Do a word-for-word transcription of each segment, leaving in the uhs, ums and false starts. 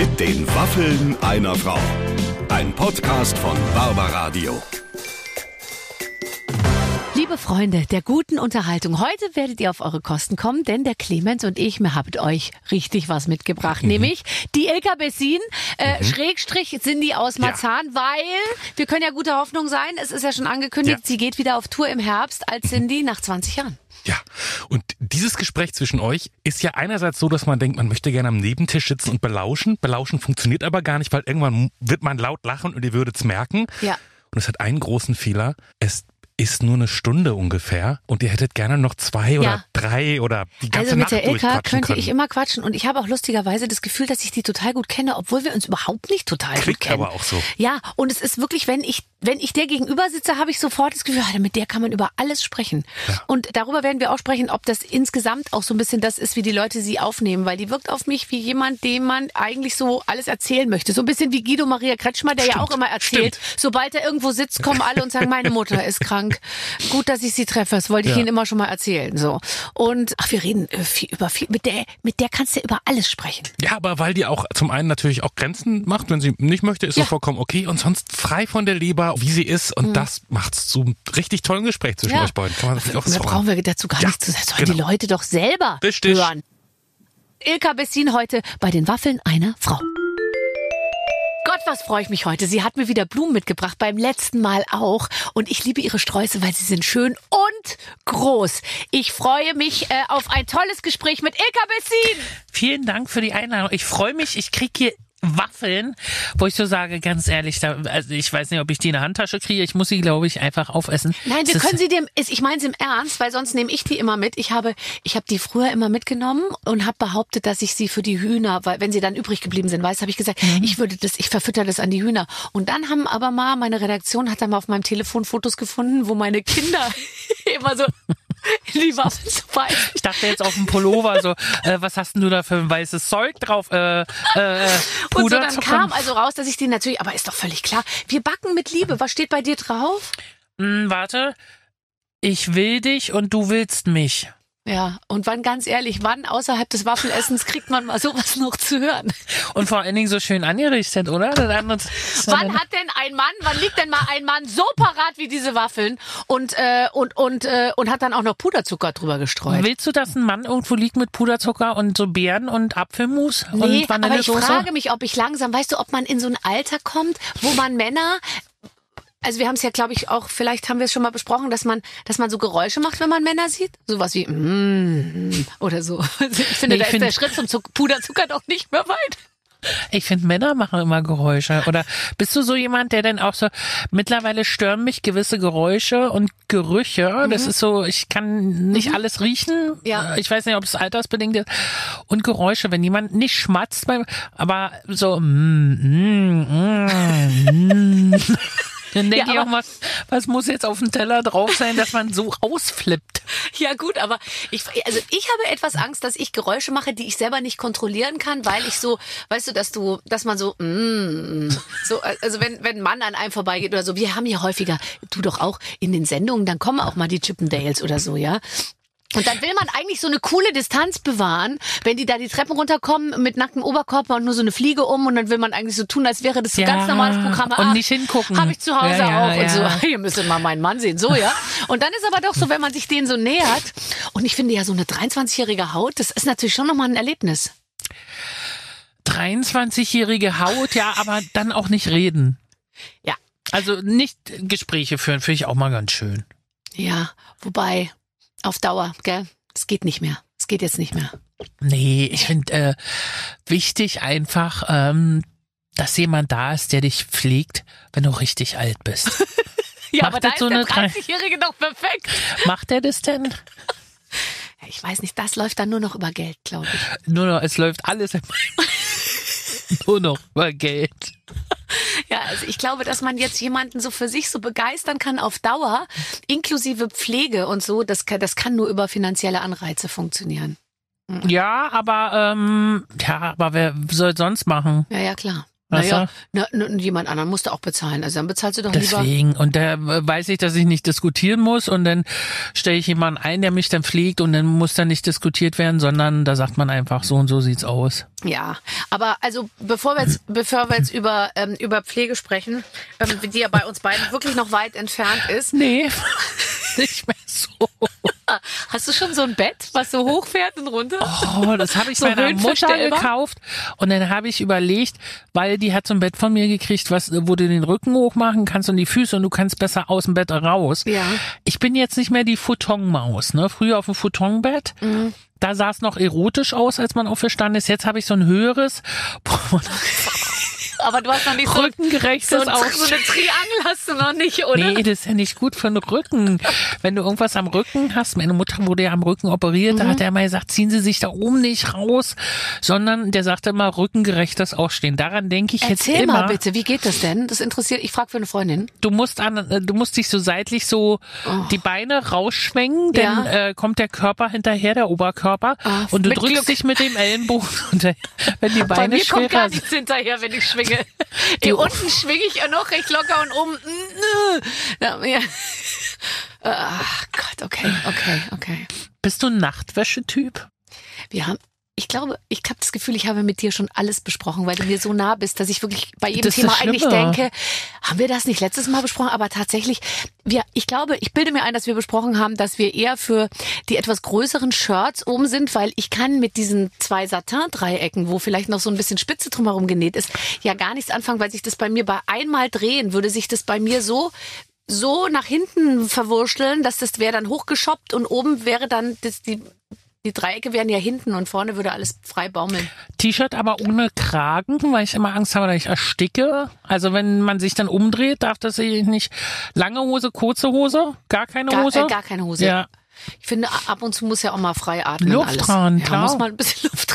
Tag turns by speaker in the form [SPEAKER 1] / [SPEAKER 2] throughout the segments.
[SPEAKER 1] Mit den Waffeln einer Frau. Ein Podcast von Barbaradio.
[SPEAKER 2] Liebe Freunde der guten Unterhaltung, heute werdet ihr auf eure Kosten kommen, denn der Clemens und ich, wir habt euch richtig was mitgebracht, mhm. nämlich die Ilka Bessin, äh, mhm. Schrägstrich Cindy aus Marzahn, ja. weil wir können ja guter Hoffnung sein, es ist ja schon angekündigt, ja. sie geht wieder auf Tour im Herbst als Cindy nach zwanzig Jahren.
[SPEAKER 3] Ja, und dieses Gespräch zwischen euch ist ja einerseits so, dass man denkt, man möchte gerne am Nebentisch sitzen und belauschen. Belauschen funktioniert aber gar nicht, weil irgendwann wird man laut lachen und ihr würdet es merken.
[SPEAKER 2] Ja.
[SPEAKER 3] Und es hat einen großen Fehler. Es ist nur eine Stunde ungefähr und ihr hättet gerne noch zwei oder ja. drei oder die ganze Nacht
[SPEAKER 2] durchquatschen können. Also mit der Ilka könnte
[SPEAKER 3] können.
[SPEAKER 2] ich immer quatschen und ich habe auch lustigerweise das Gefühl, dass ich die total gut kenne, obwohl wir uns überhaupt nicht total
[SPEAKER 3] Klingt
[SPEAKER 2] gut kennen.
[SPEAKER 3] aber auch so.
[SPEAKER 2] Ja, und es ist wirklich, wenn ich wenn ich der gegenüber sitze, habe ich sofort das Gefühl, mit der kann man über alles sprechen. Ja. Und darüber werden wir auch sprechen, ob das insgesamt auch so ein bisschen das ist, wie die Leute sie aufnehmen, weil die wirkt auf mich wie jemand, dem man eigentlich so alles erzählen möchte. So ein bisschen wie Guido Maria Kretschmer, der Stimmt. ja auch immer erzählt, Stimmt. sobald er irgendwo sitzt, kommen alle und sagen, meine Mutter ist krank. Gut, dass ich sie treffe, das wollte ich ja. Ihnen immer schon mal erzählen. So. Und ach, wir reden äh, viel über viel, mit der, mit der kannst du über alles sprechen.
[SPEAKER 3] Ja, aber weil die auch zum einen natürlich auch Grenzen macht, wenn sie nicht möchte, ist ja. das vollkommen okay und sonst frei von der Leber, wie sie ist und mhm. das macht's zu einem richtig tollen Gespräch zwischen
[SPEAKER 2] ja.
[SPEAKER 3] euch beiden. Kann man das auch
[SPEAKER 2] Mehr
[SPEAKER 3] sagen?
[SPEAKER 2] brauchen wir dazu gar
[SPEAKER 3] ja,
[SPEAKER 2] nichts zu sagen. Sollen
[SPEAKER 3] genau.
[SPEAKER 2] die Leute doch selber
[SPEAKER 3] Richtig.
[SPEAKER 2] hören. Ilka Bessin heute bei den Waffeln einer Frau. Gott, was freue ich mich heute. Sie hat mir wieder Blumen mitgebracht, beim letzten Mal auch. Und ich liebe ihre Sträuße, weil sie sind schön und groß. Ich freue mich äh, auf ein tolles Gespräch mit Ilka Bessin.
[SPEAKER 4] Vielen Dank für die Einladung. Ich freue mich, ich kriege hier Waffeln, wo ich so sage, ganz ehrlich, da, also ich weiß nicht, ob ich die in der Handtasche kriege, ich muss sie, glaube ich, einfach aufessen.
[SPEAKER 2] Nein, wir
[SPEAKER 4] das
[SPEAKER 2] können sie dir, ich meine es im Ernst, weil sonst nehme ich die immer mit. Ich habe ich habe die früher immer mitgenommen und habe behauptet, dass ich sie für die Hühner, weil wenn sie dann übrig geblieben sind, weißt, habe ich gesagt, mhm. ich würde das, ich verfütter das an die Hühner. Und dann haben aber mal, meine Redaktion hat dann mal auf meinem Telefon Fotos gefunden, wo meine Kinder immer so die Waffeln so weiß.
[SPEAKER 4] Ich dachte jetzt auf dem Pullover so, äh, was hast denn du da für ein weißes Zeug drauf? Äh, äh, Puder
[SPEAKER 2] und so dann kam also raus, dass ich die natürlich, aber ist doch völlig klar, wir backen mit Liebe. Was steht bei dir drauf?
[SPEAKER 4] Hm, warte, ich will dich und du willst mich.
[SPEAKER 2] Ja, und wann, ganz ehrlich, wann außerhalb des Waffelessens kriegt man mal sowas noch zu hören?
[SPEAKER 4] Und vor allen Dingen so schön angerichtet, oder?
[SPEAKER 2] Wann hat denn ein Mann, wann liegt denn mal ein Mann so parat wie diese Waffeln und äh, und und äh, und hat dann auch noch Puderzucker drüber gestreut?
[SPEAKER 4] Willst du, dass ein Mann irgendwo liegt mit Puderzucker und so Beeren und Apfelmus
[SPEAKER 2] nee,
[SPEAKER 4] und Vanillesoße?
[SPEAKER 2] Aber ich frage mich, ob ich langsam, weißt du, ob man in so ein Alter kommt, wo man Männer... Also wir haben es ja, glaube ich, auch, vielleicht haben wir es schon mal besprochen, dass man, dass man so Geräusche macht, wenn man Männer sieht. Sowas wie mm, oder so. Ich finde, nee, da ich ist find, der Schritt zum Zuck- Puderzucker doch nicht mehr weit.
[SPEAKER 4] Ich finde, Männer machen immer Geräusche. Oder bist du so jemand, der dann auch so, mittlerweile stören mich gewisse Geräusche und Gerüche. Mhm. Das ist so, ich kann nicht mhm. alles riechen.
[SPEAKER 2] Ja.
[SPEAKER 4] Ich weiß nicht, ob es altersbedingt ist. Und Geräusche, wenn jemand nicht schmatzt, beim, aber so, mm, mm, mm, mm. Dann denke ja, ich auch, was, was muss jetzt auf dem Teller drauf sein, dass man so ausflippt?
[SPEAKER 2] Ja gut, aber ich, also ich habe etwas Angst, dass ich Geräusche mache, die ich selber nicht kontrollieren kann, weil ich so, weißt du, dass du, dass man so, mm, so, also wenn, wenn ein Mann an einem vorbeigeht oder so, wir haben ja häufiger, du doch auch in den Sendungen, dann kommen auch mal die Chippendales oder so, ja. Und dann will man eigentlich so eine coole Distanz bewahren, wenn die da die Treppen runterkommen mit nacktem Oberkörper und nur so eine Fliege um und dann will man eigentlich so tun, als wäre das so
[SPEAKER 4] ja,
[SPEAKER 2] ganz normales Programm.
[SPEAKER 4] Und
[SPEAKER 2] ah,
[SPEAKER 4] nicht hingucken.
[SPEAKER 2] Habe ich zu Hause
[SPEAKER 4] ja, ja,
[SPEAKER 2] auch
[SPEAKER 4] ja.
[SPEAKER 2] und so. Ihr müsst mal meinen Mann sehen, so ja. Und dann ist aber doch so, wenn man sich denen so nähert und ich finde ja so eine dreiundzwanzigjährige Haut, das ist natürlich schon nochmal ein Erlebnis.
[SPEAKER 4] dreiundzwanzigjährige Haut, ja, aber dann auch nicht reden.
[SPEAKER 2] Ja.
[SPEAKER 4] Also nicht Gespräche führen, finde ich auch mal ganz schön.
[SPEAKER 2] Ja, wobei auf Dauer, gell? Es geht nicht mehr. Es geht jetzt nicht mehr.
[SPEAKER 4] Nee, ich finde äh, wichtig einfach, ähm, dass jemand da ist, der dich pflegt, wenn du richtig alt bist.
[SPEAKER 2] Ja,
[SPEAKER 4] Macht
[SPEAKER 2] aber da ist
[SPEAKER 4] so
[SPEAKER 2] der
[SPEAKER 4] eine
[SPEAKER 2] dreißigjährige doch perfekt.
[SPEAKER 4] Macht er das denn?
[SPEAKER 2] Ja, ich weiß nicht, das läuft dann nur noch über Geld, glaube ich.
[SPEAKER 4] Nur noch, es läuft alles nur noch über Geld.
[SPEAKER 2] Ja, also ich glaube, dass man jetzt jemanden so für sich so begeistern kann auf Dauer, inklusive Pflege und so, das kann, das kann nur über finanzielle Anreize funktionieren.
[SPEAKER 4] Ja, aber ähm, ja, aber wer soll sonst machen?
[SPEAKER 2] Ja, ja, klar. Naja, na, na, jemand anderen musst du auch bezahlen. Also dann bezahlst du doch lieber.
[SPEAKER 4] Deswegen. Und da weiß ich, dass ich nicht diskutieren muss und dann stelle ich jemanden ein, der mich dann pflegt und dann muss dann nicht diskutiert werden, sondern da sagt man einfach, so und so sieht's aus.
[SPEAKER 2] Ja, aber also bevor wir jetzt, bevor wir jetzt über, ähm, über Pflege sprechen, ähm, die ja bei uns beiden wirklich noch weit entfernt ist.
[SPEAKER 4] Nee, nicht mehr so.
[SPEAKER 2] Hast du schon so ein Bett, was so hochfährt und runter?
[SPEAKER 4] Oh, das habe ich
[SPEAKER 2] so
[SPEAKER 4] meiner Mutter gekauft und dann habe ich überlegt, weil die hat so ein Bett von mir gekriegt, was, wo du den Rücken hochmachen kannst und die Füße und du kannst besser aus dem Bett raus.
[SPEAKER 2] Ja.
[SPEAKER 4] Ich bin jetzt nicht mehr die Futonmaus, ne? Früher auf dem Futonbett. Mhm. Da sah es noch erotisch aus, als man aufgestanden ist. Jetzt habe ich so ein höheres.
[SPEAKER 2] Aber du hast noch nicht so
[SPEAKER 4] rückengerechtes
[SPEAKER 2] so, so eine Triangel hast du noch nicht, oder?
[SPEAKER 4] Nee, das ist ja nicht gut für den Rücken. Wenn du irgendwas am Rücken hast, meine Mutter wurde ja am Rücken operiert, mhm. da hat er immer gesagt, ziehen Sie sich da oben nicht raus, sondern der sagte immer, rückengerechtes Aufstehen. Daran denke ich
[SPEAKER 2] Erzähl
[SPEAKER 4] jetzt immer.
[SPEAKER 2] Erzähl mal bitte, wie geht das denn? Das interessiert, ich frage für eine Freundin.
[SPEAKER 4] Du musst an, du musst dich so seitlich so oh. die Beine rausschwenken, denn
[SPEAKER 2] ja.
[SPEAKER 4] äh, kommt der Körper hinterher, der Oberkörper, oh, und du drückst Glück. dich mit dem Ellenbogen hinterher, wenn die Beine
[SPEAKER 2] Bei mir
[SPEAKER 4] schwerer
[SPEAKER 2] kommt gar nichts hinterher, wenn ich schwinge. Hier unten schwinge ich ja noch recht locker und oben. Ja, ja. Ach Gott, okay, okay, okay.
[SPEAKER 4] Bist du ein Nachtwäschetyp?
[SPEAKER 2] Wir haben, ich glaube, ich habe das Gefühl, ich habe mit dir schon alles besprochen, weil du mir so nah bist, dass ich wirklich bei jedem
[SPEAKER 4] das
[SPEAKER 2] Thema eigentlich denke, haben wir das nicht letztes Mal besprochen? Aber tatsächlich, wir, ich glaube, ich bilde mir ein, dass wir besprochen haben, dass wir eher für die etwas größeren Shirts oben sind, weil ich kann mit diesen zwei Satin-Dreiecken, wo vielleicht noch so ein bisschen Spitze drumherum genäht ist, ja gar nichts anfangen, weil sich das bei mir bei einmal drehen, würde sich das bei mir so so nach hinten verwurschteln, dass das wäre dann hochgeschoppt und oben wäre dann das, die Die Dreiecke wären ja hinten und vorne würde alles frei baumeln.
[SPEAKER 4] T-Shirt aber ohne Kragen, weil ich immer Angst habe, dass ich ersticke. Also wenn man sich dann umdreht, darf das nicht lange Hose, kurze Hose, gar keine
[SPEAKER 2] gar,
[SPEAKER 4] Hose?
[SPEAKER 2] Äh, gar keine Hose.
[SPEAKER 4] Ja.
[SPEAKER 2] Ich finde, ab und zu muss ja auch mal frei atmen.
[SPEAKER 4] Luft
[SPEAKER 2] alles.
[SPEAKER 4] dran,
[SPEAKER 2] ja,
[SPEAKER 4] klar.
[SPEAKER 2] muss mal ein bisschen Luft dran.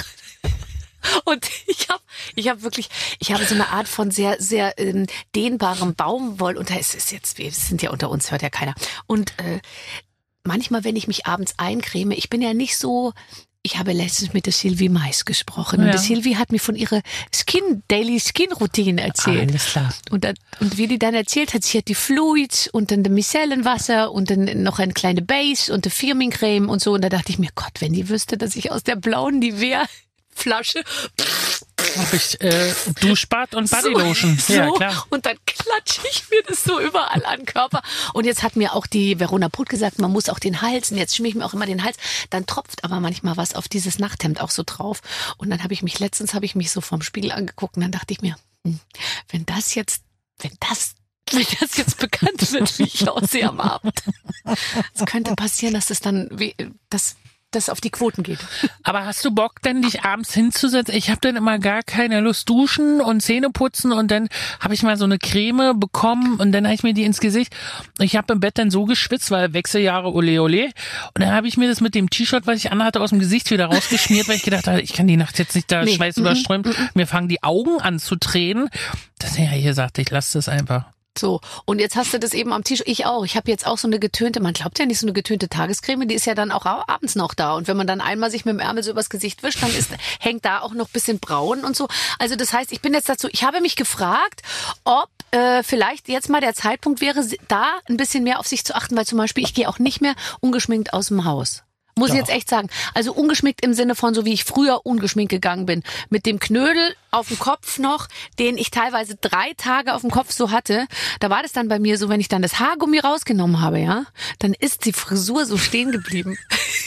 [SPEAKER 2] Und ich habe ich hab wirklich, ich habe so eine Art von sehr, sehr ähm, dehnbarem Baumwoll. Und es ist jetzt, wir sind ja unter uns, hört ja keiner. Und äh, manchmal, wenn ich mich abends eincreme, ich bin ja nicht so, ich habe letztens mit der Sylvie Mais gesprochen. Ja. Und die Sylvie hat mir von ihrer Skin, Daily Skin Routine erzählt.
[SPEAKER 4] Alles klar.
[SPEAKER 2] Und, da, und wie die dann erzählt hat, sie hat die Fluids und dann das Micellenwasser und dann noch eine kleine Base und die Firmencreme und so. Und da dachte ich mir, Gott, wenn die wüsste, dass ich aus der blauen Nivea-Flasche
[SPEAKER 4] habe ich äh, Duschbad und Bodylotion.
[SPEAKER 2] So,
[SPEAKER 4] ja,
[SPEAKER 2] so,
[SPEAKER 4] klar.
[SPEAKER 2] und dann klatsche ich mir das so überall an den Körper. Und jetzt hat mir auch die Verona Put gesagt, man muss auch den Hals, und jetzt schmier ich mir auch immer den Hals, dann tropft aber manchmal was auf dieses Nachthemd auch so drauf. Und dann habe ich mich, letztens habe ich mich so vorm Spiegel angeguckt und dann dachte ich mir, hm, wenn das jetzt, wenn das wenn das jetzt bekannt wird, wie ich aussehe am Abend. Es könnte passieren, dass das dann, wie, das das auf die Quoten geht.
[SPEAKER 4] Aber hast du Bock, denn dich abends hinzusetzen? Ich habe dann immer gar keine Lust, duschen und Zähne putzen und dann habe ich mal so eine Creme bekommen und dann habe ich mir die ins Gesicht. Ich habe im Bett dann so geschwitzt, weil Wechseljahre ole ole. Und dann habe ich mir das mit dem T-Shirt, was ich anhatte, aus dem Gesicht wieder rausgeschmiert, weil ich gedacht habe, ich kann die Nacht jetzt nicht da nee. Schweiß überströmt. Mm-mm. Mir fangen die Augen an zu tränen. Das ja hier sagte ich, lass das einfach.
[SPEAKER 2] So, und jetzt hast du das eben am Tisch, ich auch. Ich habe jetzt auch so eine getönte, man glaubt ja nicht, so eine getönte Tagescreme, die ist ja dann auch abends noch da. Und wenn man dann einmal sich mit dem Ärmel so übers Gesicht wischt, dann ist, hängt da auch noch ein bisschen braun und so. Also das heißt, ich bin jetzt dazu, ich habe mich gefragt, ob äh, vielleicht jetzt mal der Zeitpunkt wäre, da ein bisschen mehr auf sich zu achten, weil zum Beispiel ich gehe auch nicht mehr ungeschminkt aus dem Haus. Muss ich jetzt echt sagen. Also ungeschminkt im Sinne von so, wie ich früher ungeschminkt gegangen bin. Mit dem Knödel auf dem Kopf noch, den ich teilweise drei Tage auf dem Kopf so hatte. Da war das dann bei mir so, wenn ich dann das Haargummi rausgenommen habe, ja, dann ist die Frisur so stehen geblieben.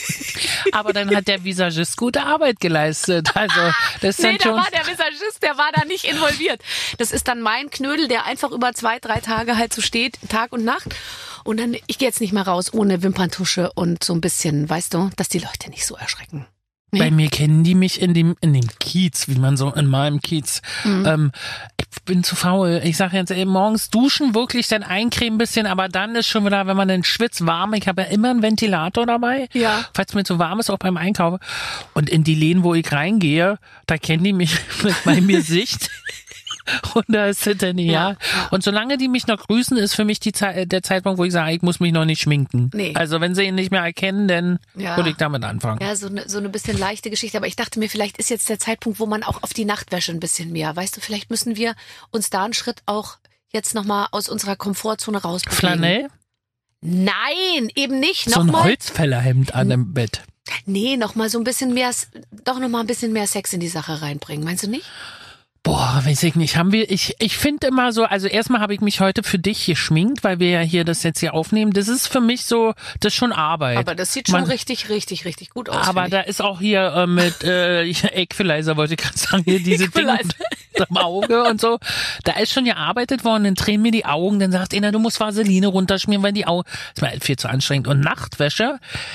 [SPEAKER 4] Aber dann hat der Visagist gute Arbeit geleistet. Also, das ist
[SPEAKER 2] nee,
[SPEAKER 4] dann
[SPEAKER 2] da
[SPEAKER 4] schon
[SPEAKER 2] war der Visagist, der war da nicht involviert. Das ist dann mein Knödel, der einfach über zwei, drei Tage halt so steht, Tag und Nacht. Und dann, ich gehe jetzt nicht mehr raus ohne Wimperntusche und so ein bisschen, weißt du, dass die Leute nicht so erschrecken. Nee?
[SPEAKER 4] Bei mir kennen die mich in dem in dem Kiez, wie man so in meinem Kiez. Mhm. Ähm, ich bin zu faul. Ich sage jetzt, ey, morgens duschen, wirklich dann eincremen ein bisschen, aber dann ist schon wieder, wenn man dann schwitzt, warm. Ich habe ja immer einen Ventilator dabei,
[SPEAKER 2] ja.
[SPEAKER 4] Falls mir zu warm ist, auch beim Einkaufen. Und in die Läden, wo ich reingehe, da kennen die mich mit meinem Gesicht. Und da ist es dann, ja.
[SPEAKER 2] Ja.
[SPEAKER 4] Und solange die mich noch grüßen, ist für mich die Ze- der Zeitpunkt, wo ich sage, ich muss mich noch nicht schminken.
[SPEAKER 2] Nee.
[SPEAKER 4] Also wenn sie ihn nicht mehr erkennen, dann
[SPEAKER 2] Ja.
[SPEAKER 4] würde ich damit anfangen.
[SPEAKER 2] Ja, so eine so eine bisschen leichte Geschichte. Aber ich dachte mir, vielleicht ist jetzt der Zeitpunkt, wo man auch auf die Nachtwäsche ein bisschen mehr. Weißt du, vielleicht müssen wir uns da einen Schritt auch jetzt nochmal aus unserer Komfortzone rausbewegen.
[SPEAKER 4] Flanell?
[SPEAKER 2] Nein, eben nicht.
[SPEAKER 4] So ein
[SPEAKER 2] Nochmal.
[SPEAKER 4] Holzfällerhemd an dem Bett.
[SPEAKER 2] Nee, nochmal so ein bisschen mehr, doch nochmal ein bisschen mehr Sex in die Sache reinbringen. Meinst du nicht?
[SPEAKER 4] Boah, weiß ich nicht. Haben wir, ich, ich finde immer so, also erstmal habe ich mich heute für dich geschminkt, weil wir ja hier das jetzt hier aufnehmen. Das ist für mich so, das ist schon Arbeit.
[SPEAKER 2] Aber das sieht schon
[SPEAKER 4] Man-
[SPEAKER 2] richtig, richtig, richtig gut aus.
[SPEAKER 4] Aber
[SPEAKER 2] finde
[SPEAKER 4] da ist auch hier äh, mit äh, Equalizer, wollte ich gerade sagen, hier diese Dinge im Auge und so. Da ist schon gearbeitet worden, dann drehen mir die Augen, dann sagt einer, du musst Vaseline runterschmieren, weil die Augen, das ist mir halt viel zu anstrengend. Und Nachtwäsche,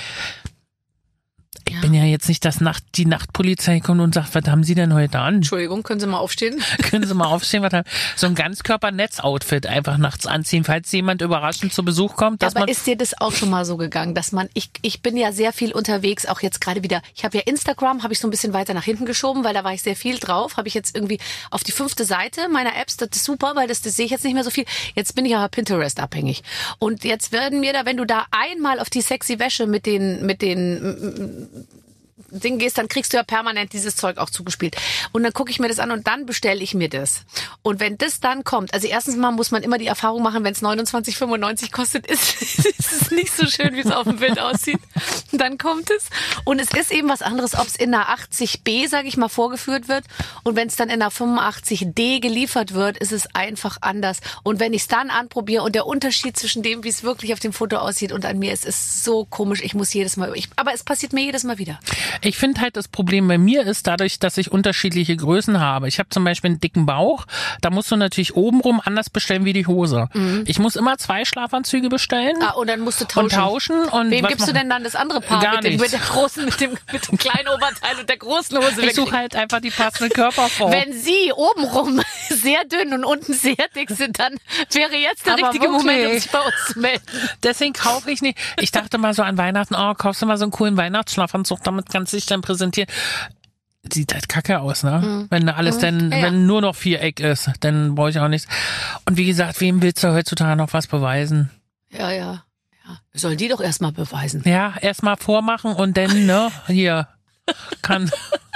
[SPEAKER 4] ich
[SPEAKER 2] Ja.
[SPEAKER 4] bin ja jetzt nicht, dass Nacht, die Nachtpolizei kommt und sagt, was haben Sie denn heute an?
[SPEAKER 2] Entschuldigung, können Sie mal aufstehen?
[SPEAKER 4] Können Sie mal aufstehen, was haben, so ein Ganzkörper-Netz-Outfit einfach nachts anziehen, falls jemand überraschend zu Besuch kommt. Dass
[SPEAKER 2] Aber
[SPEAKER 4] man
[SPEAKER 2] ist dir das auch schon mal so gegangen, dass man, ich, ich bin ja sehr viel unterwegs, auch jetzt gerade wieder, ich habe ja Instagram, habe ich so ein bisschen weiter nach hinten geschoben, weil da war ich sehr viel drauf, habe ich jetzt irgendwie auf die fünfte Seite meiner Apps, das ist super, weil das, das sehe ich jetzt nicht mehr so viel. Jetzt bin ich aber Pinterest abhängig. Und jetzt werden mir da, wenn du da einmal auf die sexy Wäsche mit den, mit den Ding gehst, dann kriegst du ja permanent dieses Zeug auch zugespielt. Und dann gucke ich mir das an und dann bestelle ich mir das. Und wenn das dann kommt, also erstens mal muss man immer die Erfahrung machen, wenn es neunundzwanzig fünfundneunzig kostet, ist, ist es nicht so schön, wie es auf dem Bild aussieht. Und dann kommt es. Und es ist eben was anderes, ob es in einer achtzig B, sage ich mal, vorgeführt wird. Und wenn es dann in einer fünfundachtzig D geliefert wird, ist es einfach anders. Und wenn ich es dann anprobiere und der Unterschied zwischen dem, wie es wirklich auf dem Foto aussieht und an mir ist, ist so komisch. Ich muss jedes Mal, ich, aber es passiert mir jedes Mal wieder.
[SPEAKER 4] Ich finde halt, das Problem bei mir ist dadurch, dass ich unterschiedliche Größen habe. Ich habe zum Beispiel einen dicken Bauch, da musst du natürlich obenrum anders bestellen wie die Hose. Mhm. Ich muss immer zwei Schlafanzüge bestellen.
[SPEAKER 2] Ah, und dann musst du tauschen.
[SPEAKER 4] Und tauschen. Und
[SPEAKER 2] Wem
[SPEAKER 4] was
[SPEAKER 2] gibst du
[SPEAKER 4] machen-
[SPEAKER 2] denn dann das andere Paar
[SPEAKER 4] Gar
[SPEAKER 2] mit dem,
[SPEAKER 4] nichts.
[SPEAKER 2] mit der großen, mit dem, mit dem kleinen Oberteil und der großen Hose?
[SPEAKER 4] Ich suche halt einfach die passende Körperform.
[SPEAKER 2] Wenn Sie obenrum sehr dünn und unten sehr dick sind, dann wäre jetzt der
[SPEAKER 4] Aber
[SPEAKER 2] richtige Moment, um
[SPEAKER 4] wirklich.
[SPEAKER 2] sich bei uns zu melden.
[SPEAKER 4] Deswegen kaufe ich nicht. Ich dachte mal so an Weihnachten, oh, kaufst du mal so einen coolen Weihnachtsschlafanzug, damit kannst du dich dann präsentieren. Sieht halt kacke aus, ne? Mhm. Wenn alles dann,
[SPEAKER 2] Ja, ja.
[SPEAKER 4] wenn nur noch Viereck ist, dann brauche ich auch nichts. Und wie gesagt, wem willst du heutzutage noch was beweisen?
[SPEAKER 2] Ja, ja. ja. Sollen die doch erstmal beweisen.
[SPEAKER 4] Ja, erstmal vormachen und dann, ne, hier, kann.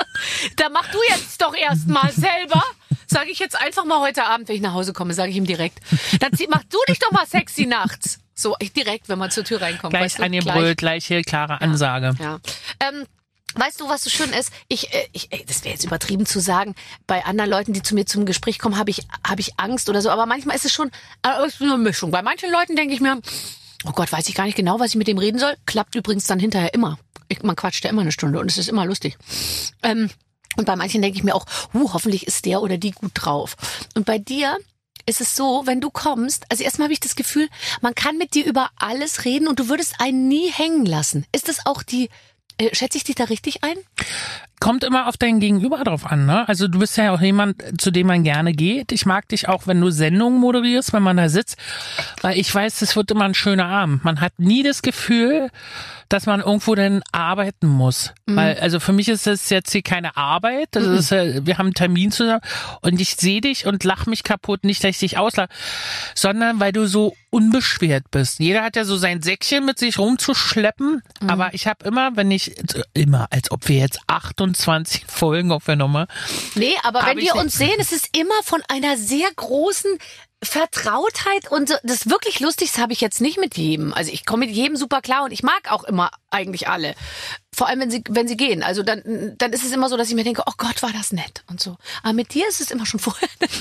[SPEAKER 2] Da mach du jetzt doch erstmal selber. Sage ich jetzt einfach mal heute Abend, wenn ich nach Hause komme, sage ich ihm direkt. Dann zieh, mach du dich doch mal sexy nachts. So, ich direkt, wenn man zur Tür reinkommt.
[SPEAKER 4] Gleich
[SPEAKER 2] weißt du,
[SPEAKER 4] angebrüllt, gleich hier, klare Ansage.
[SPEAKER 2] Ja. Ähm, weißt du, was so schön ist? Ich, äh, ich ey, das wäre jetzt übertrieben zu sagen, bei anderen Leuten, die zu mir zum Gespräch kommen, habe ich, habe ich Angst oder so. Aber manchmal ist es schon äh, ist eine Mischung. Bei manchen Leuten denke ich mir, oh Gott, weiß ich gar nicht genau, was ich mit dem reden soll. Klappt übrigens dann hinterher immer. Ich, man quatscht ja immer eine Stunde und es ist immer lustig. Ähm, und bei manchen denke ich mir auch, uh, hoffentlich ist der oder die gut drauf. Und bei dir ist es so, wenn du kommst, also erstmal habe ich das Gefühl, man kann mit dir über alles reden und du würdest einen nie hängen lassen. Ist das auch die, äh, schätze ich dich da richtig ein?
[SPEAKER 4] Kommt immer auf dein Gegenüber drauf an, ne? Also du bist ja auch jemand, zu dem man gerne geht. Ich mag dich auch, wenn du Sendungen moderierst, wenn man da sitzt, weil ich weiß, es wird immer ein schöner Abend. Man hat nie das Gefühl, dass man irgendwo denn arbeiten muss. Mhm. Weil, also für mich ist das jetzt hier keine Arbeit. Das mhm. ist, wir haben einen Termin zusammen und ich sehe dich und lach mich kaputt, nicht, dass ich dich auslache, sondern weil du so unbeschwert bist. Jeder hat ja so sein Säckchen mit sich rumzuschleppen, mhm. aber ich habe immer, wenn ich, immer, als ob wir jetzt achtundzwanzig Folgen aufgenommen haben.
[SPEAKER 2] Nee, aber wenn
[SPEAKER 4] Hab
[SPEAKER 2] wir
[SPEAKER 4] ich-
[SPEAKER 2] uns sehen, es ist immer von einer sehr großen Vertrautheit und so. Das ist wirklich lustig, das habe ich jetzt nicht mit jedem. Also ich komme mit jedem super klar und ich mag auch immer eigentlich alle. Vor allem, wenn sie, wenn sie gehen. Also dann, dann ist es immer so, dass ich mir denke, oh Gott, war das nett und so. Aber mit dir ist es immer schon vorher nett.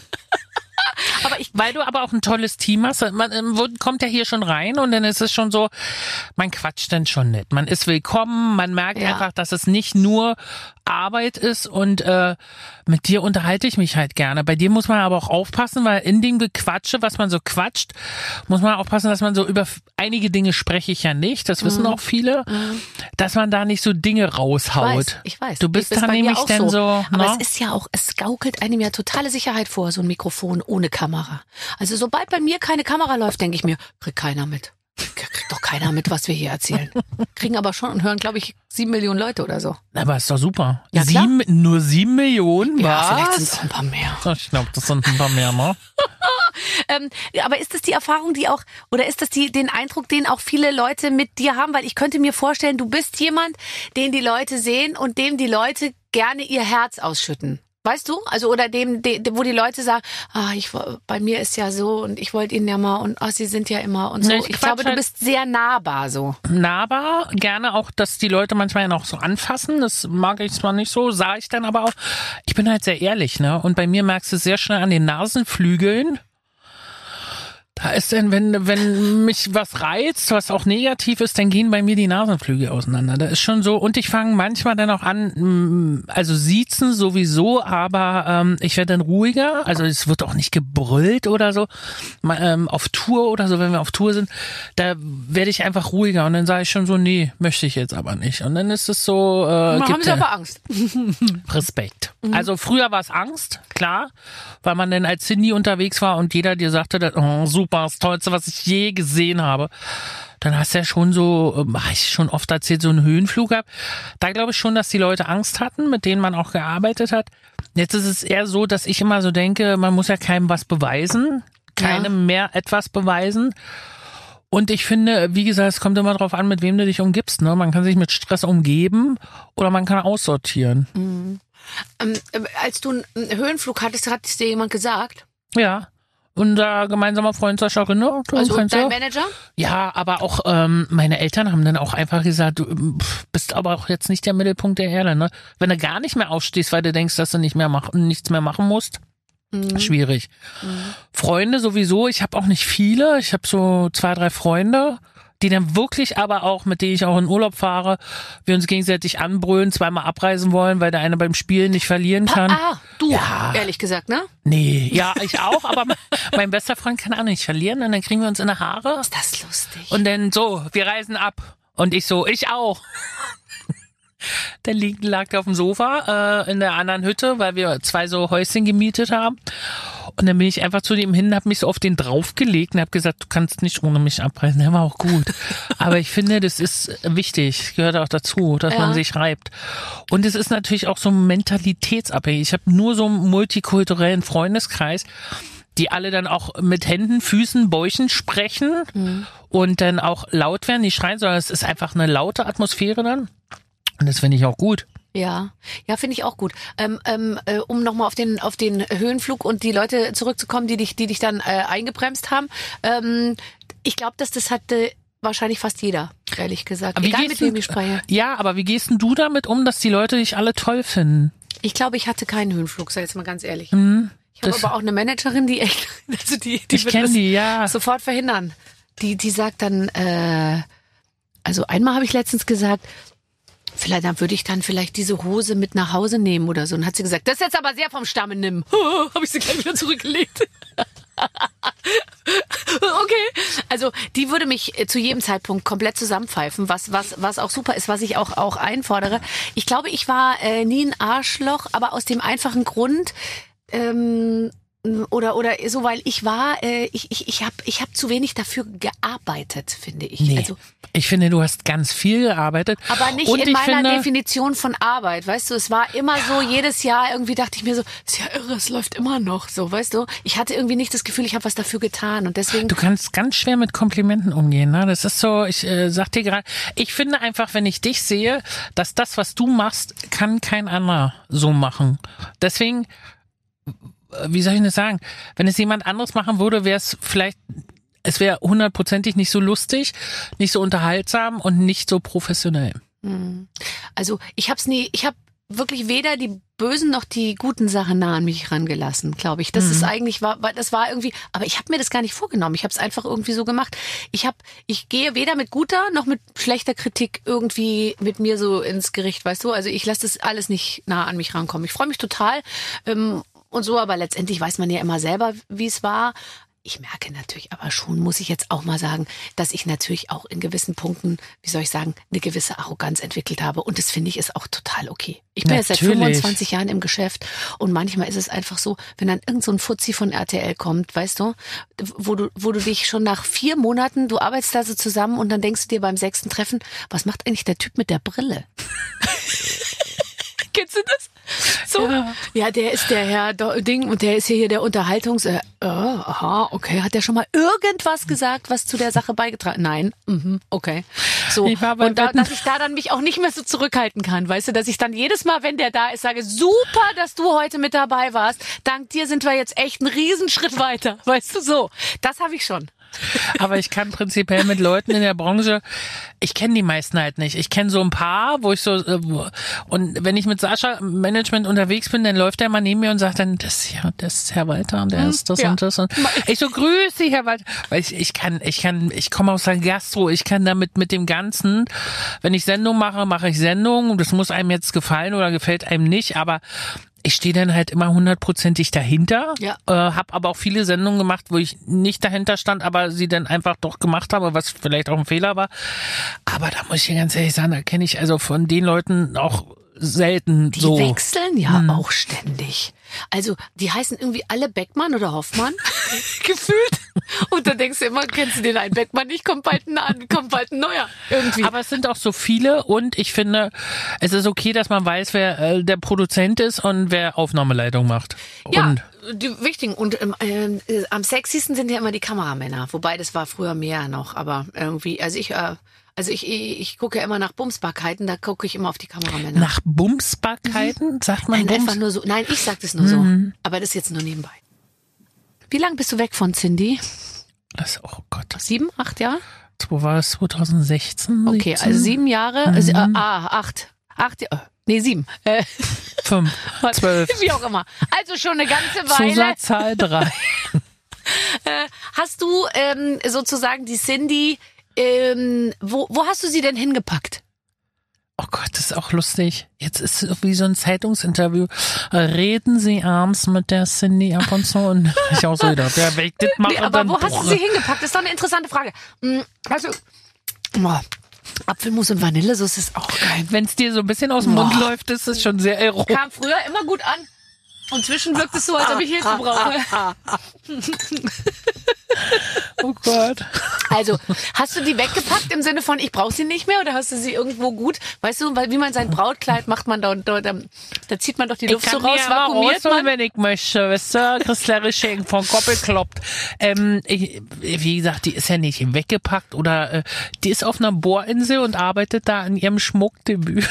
[SPEAKER 2] Aber ich,
[SPEAKER 4] Weil du aber auch ein tolles Team hast. Man ähm, kommt ja hier schon rein und dann ist es schon so, man quatscht dann schon nett. Man ist willkommen, man merkt
[SPEAKER 2] Ja.
[SPEAKER 4] einfach, dass es nicht nur Arbeit ist und äh, mit dir unterhalte ich mich halt gerne. Bei dir muss man aber auch aufpassen, weil in dem Gequatsche, was man so quatscht, muss man aufpassen, dass man so über einige Dinge spreche ich ja nicht, das wissen auch viele, dass man da nicht so Dinge raushaut.
[SPEAKER 2] weiß, ich weiß.
[SPEAKER 4] Du bist
[SPEAKER 2] Das ist
[SPEAKER 4] dann
[SPEAKER 2] bei mir
[SPEAKER 4] nämlich
[SPEAKER 2] auch
[SPEAKER 4] dann so,
[SPEAKER 2] Aber
[SPEAKER 4] ne?
[SPEAKER 2] es ist ja auch, es gaukelt einem ja totale Sicherheit vor, so ein Mikrofon ohne Kamera. Also sobald bei mir keine Kamera läuft, denke ich mir, kriegt keiner mit. Kriegt doch keiner mit, was wir hier erzählen. Kriegen aber schon und hören, glaube ich, sieben Millionen Leute oder so.
[SPEAKER 4] Aber ist doch super.
[SPEAKER 2] Ja, klar.
[SPEAKER 4] Sieben, nur sieben Millionen?
[SPEAKER 2] Ja,
[SPEAKER 4] was?
[SPEAKER 2] vielleicht sind es auch ein paar mehr.
[SPEAKER 4] Ich glaube, das sind ein paar mehr, ne?
[SPEAKER 2] Ähm, aber ist das die Erfahrung, die auch, oder ist das die, den Eindruck, den auch viele Leute mit dir haben? Weil ich könnte mir vorstellen, du bist jemand, den die Leute sehen und dem die Leute gerne ihr Herz ausschütten. Weißt du? Also, oder dem, dem wo die Leute sagen, ah, ich, bei mir ist ja so und ich wollte ihnen ja mal und ah, sie sind ja immer und so.
[SPEAKER 4] Ne,
[SPEAKER 2] ich
[SPEAKER 4] ich
[SPEAKER 2] glaube,
[SPEAKER 4] halt
[SPEAKER 2] du bist sehr nahbar so.
[SPEAKER 4] Nahbar, gerne auch, dass die Leute manchmal ja noch so anfassen. Das mag ich zwar nicht so, sah ich dann aber auch. Ich bin halt sehr ehrlich, ne? Und bei mir merkst du sehr schnell an den Nasenflügeln. Da ist denn, wenn, wenn mich was reizt, was auch negativ ist, dann gehen bei mir die Nasenflügel auseinander. Da ist schon so, und ich fange manchmal dann auch an, also siezen sowieso, aber ähm, ich werde dann ruhiger, also es wird auch nicht gebrüllt oder so, ähm, auf Tour oder so, wenn wir auf Tour sind, da werde ich einfach ruhiger und dann sage ich schon so, nee, möchte ich jetzt aber nicht. Und dann ist es so, äh,
[SPEAKER 2] Dann
[SPEAKER 4] gibt
[SPEAKER 2] haben sie aber Angst.
[SPEAKER 4] Respekt. Also früher war es Angst, klar, weil man dann als Cindy unterwegs war und jeder dir sagte, dass, oh, super, das Tollste, was ich je gesehen habe. Dann hast du ja schon so, habe ich schon oft erzählt, so einen Höhenflug gehabt. Da glaube ich schon, dass die Leute Angst hatten, mit denen man auch gearbeitet hat. Jetzt ist es eher so, dass ich immer so denke, man muss ja keinem was beweisen, keinem ja. mehr etwas beweisen. Und ich finde, wie gesagt, es kommt immer drauf an, mit wem du dich umgibst. Ne? Man kann sich mit Stress umgeben oder man kann aussortieren.
[SPEAKER 2] Mhm. Ähm, als du einen Höhenflug hattest, hat es dir jemand gesagt?
[SPEAKER 4] Ja. Unser gemeinsamer Freund Sascha Rinne.
[SPEAKER 2] Also dein ja. Manager?
[SPEAKER 4] Ja, aber auch ähm, meine Eltern haben dann auch einfach gesagt, du bist aber auch jetzt nicht der Mittelpunkt der Erde. Ne? Wenn du gar nicht mehr aufstehst, weil du denkst, dass du nicht mehr mach, nichts mehr machen musst, mhm. schwierig. Mhm. Freunde sowieso, ich habe auch nicht viele. Ich habe so zwei, drei Freunde, die dann wirklich aber auch, mit denen ich auch in Urlaub fahre, wir uns gegenseitig anbrüllen, zweimal abreisen wollen, weil der eine beim Spielen nicht verlieren kann.
[SPEAKER 2] Ah, ah du,
[SPEAKER 4] ja.
[SPEAKER 2] ehrlich gesagt, ne?
[SPEAKER 4] Nee, ja, ich auch, aber mein bester Freund kann auch nicht verlieren und dann kriegen wir uns in die Haare.
[SPEAKER 2] Ist das lustig?
[SPEAKER 4] Und dann so, wir reisen ab. Und ich so, ich auch. Der liegt, lag auf dem Sofa äh, in der anderen Hütte, weil wir zwei so Häuschen gemietet haben. Und dann bin ich einfach zu dem hin, habe mich so auf den draufgelegt und habe gesagt, du kannst nicht ohne mich abreisen. Der war auch gut. Aber ich finde, das ist wichtig, gehört auch dazu, dass ja. man sich reibt. Und es ist natürlich auch so mentalitätsabhängig. Ich habe nur so einen multikulturellen Freundeskreis, die alle dann auch mit Händen, Füßen, Bäuchen sprechen mhm. und dann auch laut werden, die schreien, sondern es ist einfach eine laute Atmosphäre dann. Und das finde ich auch gut.
[SPEAKER 2] Ja, ja, finde ich auch gut. Ähm, ähm, äh, um nochmal auf den auf den Höhenflug und die Leute zurückzukommen, die dich die dich dann äh, eingebremst haben. Ähm, ich glaube, dass das hatte wahrscheinlich fast jeder, ehrlich gesagt.
[SPEAKER 4] Aber
[SPEAKER 2] egal mit wem ich spreche.
[SPEAKER 4] Ja, aber wie gehst denn du damit um, dass die Leute dich alle toll finden?
[SPEAKER 2] Ich glaube, ich hatte keinen Höhenflug, sag jetzt mal ganz ehrlich.
[SPEAKER 4] Mhm,
[SPEAKER 2] ich habe aber auch eine Managerin, die echt, also die, die
[SPEAKER 4] ich kenne die, ja,
[SPEAKER 2] sofort verhindern. Die die sagt dann, äh, also einmal habe ich letztens gesagt, vielleicht dann würde ich dann vielleicht diese Hose mit nach Hause nehmen oder so. Und hat sie gesagt, das ist jetzt aber sehr vom Stamme nimm. Oh, habe ich sie gleich wieder zurückgelegt. Okay. Also die würde mich zu jedem Zeitpunkt komplett zusammenpfeifen, was was was auch super ist, was ich auch auch einfordere. Ich glaube, ich war äh, nie ein Arschloch, aber aus dem einfachen Grund, ähm, oder oder so, weil ich war, äh, ich ich ich habe ich habe zu wenig dafür gearbeitet, finde ich.
[SPEAKER 4] Nee.
[SPEAKER 2] Also
[SPEAKER 4] ich finde, du hast ganz viel gearbeitet.
[SPEAKER 2] Aber nicht
[SPEAKER 4] und
[SPEAKER 2] in
[SPEAKER 4] ich
[SPEAKER 2] meiner
[SPEAKER 4] finde,
[SPEAKER 2] Definition von Arbeit, weißt du, es war immer so, jedes Jahr irgendwie dachte ich mir so, ist ja irre, es läuft immer noch so, weißt du. Ich hatte irgendwie nicht das Gefühl, ich habe was dafür getan und deswegen...
[SPEAKER 4] Du kannst ganz schwer mit Komplimenten umgehen, ne? Das ist so, ich äh, sag dir gerade, ich finde einfach, wenn ich dich sehe, dass das, was du machst, kann kein anderer so machen. Deswegen... Wie soll ich das sagen? Wenn es jemand anderes machen würde, wäre es vielleicht, es wäre hundertprozentig nicht so lustig, nicht so unterhaltsam und nicht so professionell.
[SPEAKER 2] Also ich hab's nie, ich habe wirklich weder die bösen noch die guten Sachen nah an mich rangelassen, glaube ich. Das mhm. ist eigentlich, war, das war irgendwie, aber ich habe mir das gar nicht vorgenommen. Ich habe es einfach irgendwie so gemacht. Ich habe, ich gehe weder mit guter noch mit schlechter Kritik irgendwie mit mir so ins Gericht, weißt du? Also ich lasse das alles nicht nah an mich rankommen. Ich freue mich total. Ähm, Und so, aber letztendlich weiß man ja immer selber, wie es war. Ich merke natürlich aber schon, muss ich jetzt auch mal sagen, dass ich natürlich auch in gewissen Punkten, wie soll ich sagen, eine gewisse Arroganz entwickelt habe. Und das finde ich ist auch total okay. Ich bin jetzt seit fünfundzwanzig Jahren im Geschäft und manchmal ist es einfach so, wenn dann irgend so ein Fuzzi von R T L kommt, weißt du, wo du, wo du dich schon nach vier Monaten, du arbeitest da so zusammen und dann denkst du dir beim sechsten Treffen, was macht eigentlich der Typ mit der Brille? Kennst du das? So, ja. ja, der ist der Herr Ding und der ist hier, hier der Unterhaltungs... Äh, oh, aha, okay. Hat der schon mal irgendwas gesagt, was zu der Sache beigetragen? Nein, mhm, okay. So, und da, dass ich da dann mich auch nicht mehr so zurückhalten kann, weißt du, dass ich dann jedes Mal, wenn der da ist, sage, super, dass du heute mit dabei warst. Dank dir sind wir jetzt echt einen Riesenschritt weiter, weißt du, so. Das habe ich schon.
[SPEAKER 4] Aber ich kann prinzipiell mit Leuten in der Branche, ich kenne die meisten halt nicht. Ich kenne so ein paar, wo ich so, und wenn ich mit Sascha im Management unterwegs bin, dann läuft der mal neben mir und sagt dann, das ist ja, das ist Herr Walter und der hm, ist das ja. und das. Und ich so, grüß dich, Herr Walter. Weil ich, ich kann, ich kann, ich komme aus der Gastro, ich kann damit mit dem Ganzen, wenn ich Sendung mache, mache ich Sendung. Das muss einem jetzt gefallen oder gefällt einem nicht, aber ich stehe dann halt immer hundertprozentig dahinter, ja. äh, habe aber auch viele Sendungen gemacht, wo ich nicht dahinter stand, aber sie dann einfach doch gemacht habe, was vielleicht auch ein Fehler war. Aber da muss ich ganz ehrlich sagen, da kenne ich also von den Leuten auch selten
[SPEAKER 2] die
[SPEAKER 4] so.
[SPEAKER 2] Die wechseln ja hm. auch ständig. Also die heißen irgendwie alle Beckmann oder Hoffmann, gefühlt. Und dann denkst du immer, kennst du den einen Beckmann nicht, kommt bald ein, kommt bald ein neuer. Irgendwie.
[SPEAKER 4] Aber es sind auch so viele und ich finde, es ist okay, dass man weiß, wer äh, der Produzent ist und wer Aufnahmeleitung macht.
[SPEAKER 2] Ja,
[SPEAKER 4] und
[SPEAKER 2] die wichtigen. Und ähm, äh, am sexiesten sind ja immer die Kameramänner. Wobei, das war früher mehr noch. Aber irgendwie, also ich... Äh, Also ich, ich, ich gucke ja immer nach Bumsbarkeiten, da gucke ich immer auf die Kameramänner.
[SPEAKER 4] Nach Bumsbarkeiten? Mhm. Sagt man
[SPEAKER 2] Nein,
[SPEAKER 4] Bums?
[SPEAKER 2] einfach nur so. Nein, ich sag das nur mhm. so. Aber das ist jetzt nur nebenbei. Wie lange bist du weg von Cindy?
[SPEAKER 4] Das, oh Gott.
[SPEAKER 2] Sieben, acht Jahre?
[SPEAKER 4] Wo war es? zwanzig sechzehn?
[SPEAKER 2] Okay, also sieben Jahre, mhm. also, äh, ah, acht. Acht Jahre. Nee, sieben. Äh,
[SPEAKER 4] Fünf, zwölf.
[SPEAKER 2] Wie auch immer. Also schon eine ganze Weile.
[SPEAKER 4] Zusatzzahl drei.
[SPEAKER 2] äh, hast du ähm, sozusagen die Cindy... Ähm, wo, wo hast du sie denn hingepackt?
[SPEAKER 4] Oh Gott, das ist auch lustig. Jetzt ist es wie so ein Zeitungsinterview. Reden Sie abends mit der Cindy ab und zu? Und ich auch so gedacht, ja, wenn ich das mache,
[SPEAKER 2] nee, aber dann wo hast du sie hingepackt? Das ist doch eine interessante Frage. Also, oh, Apfelmus und Vanillesoße ist auch geil.
[SPEAKER 4] Wenn es dir so ein bisschen aus dem Mund oh. läuft, ist es schon sehr erotisch.
[SPEAKER 2] Kam früher immer gut an. Und zwischen wirkt es so, als ob ich Hilfe brauche.
[SPEAKER 4] Oh Gott.
[SPEAKER 2] Also, hast du die weggepackt im Sinne von, ich brauche sie nicht mehr, oder hast du sie irgendwo gut? Weißt du, weil wie man sein Brautkleid macht, man da, da, da, da zieht man doch die Luft
[SPEAKER 4] ich
[SPEAKER 2] so raus,
[SPEAKER 4] ja
[SPEAKER 2] vakuumiert man.
[SPEAKER 4] wenn ich möchte, weißt du, Christelle Schenk von Koppel kloppt. Ähm, ich, wie gesagt, die ist ja nicht weggepackt oder äh, die ist auf einer Bohrinsel und arbeitet da an ihrem Schmuckdebüt.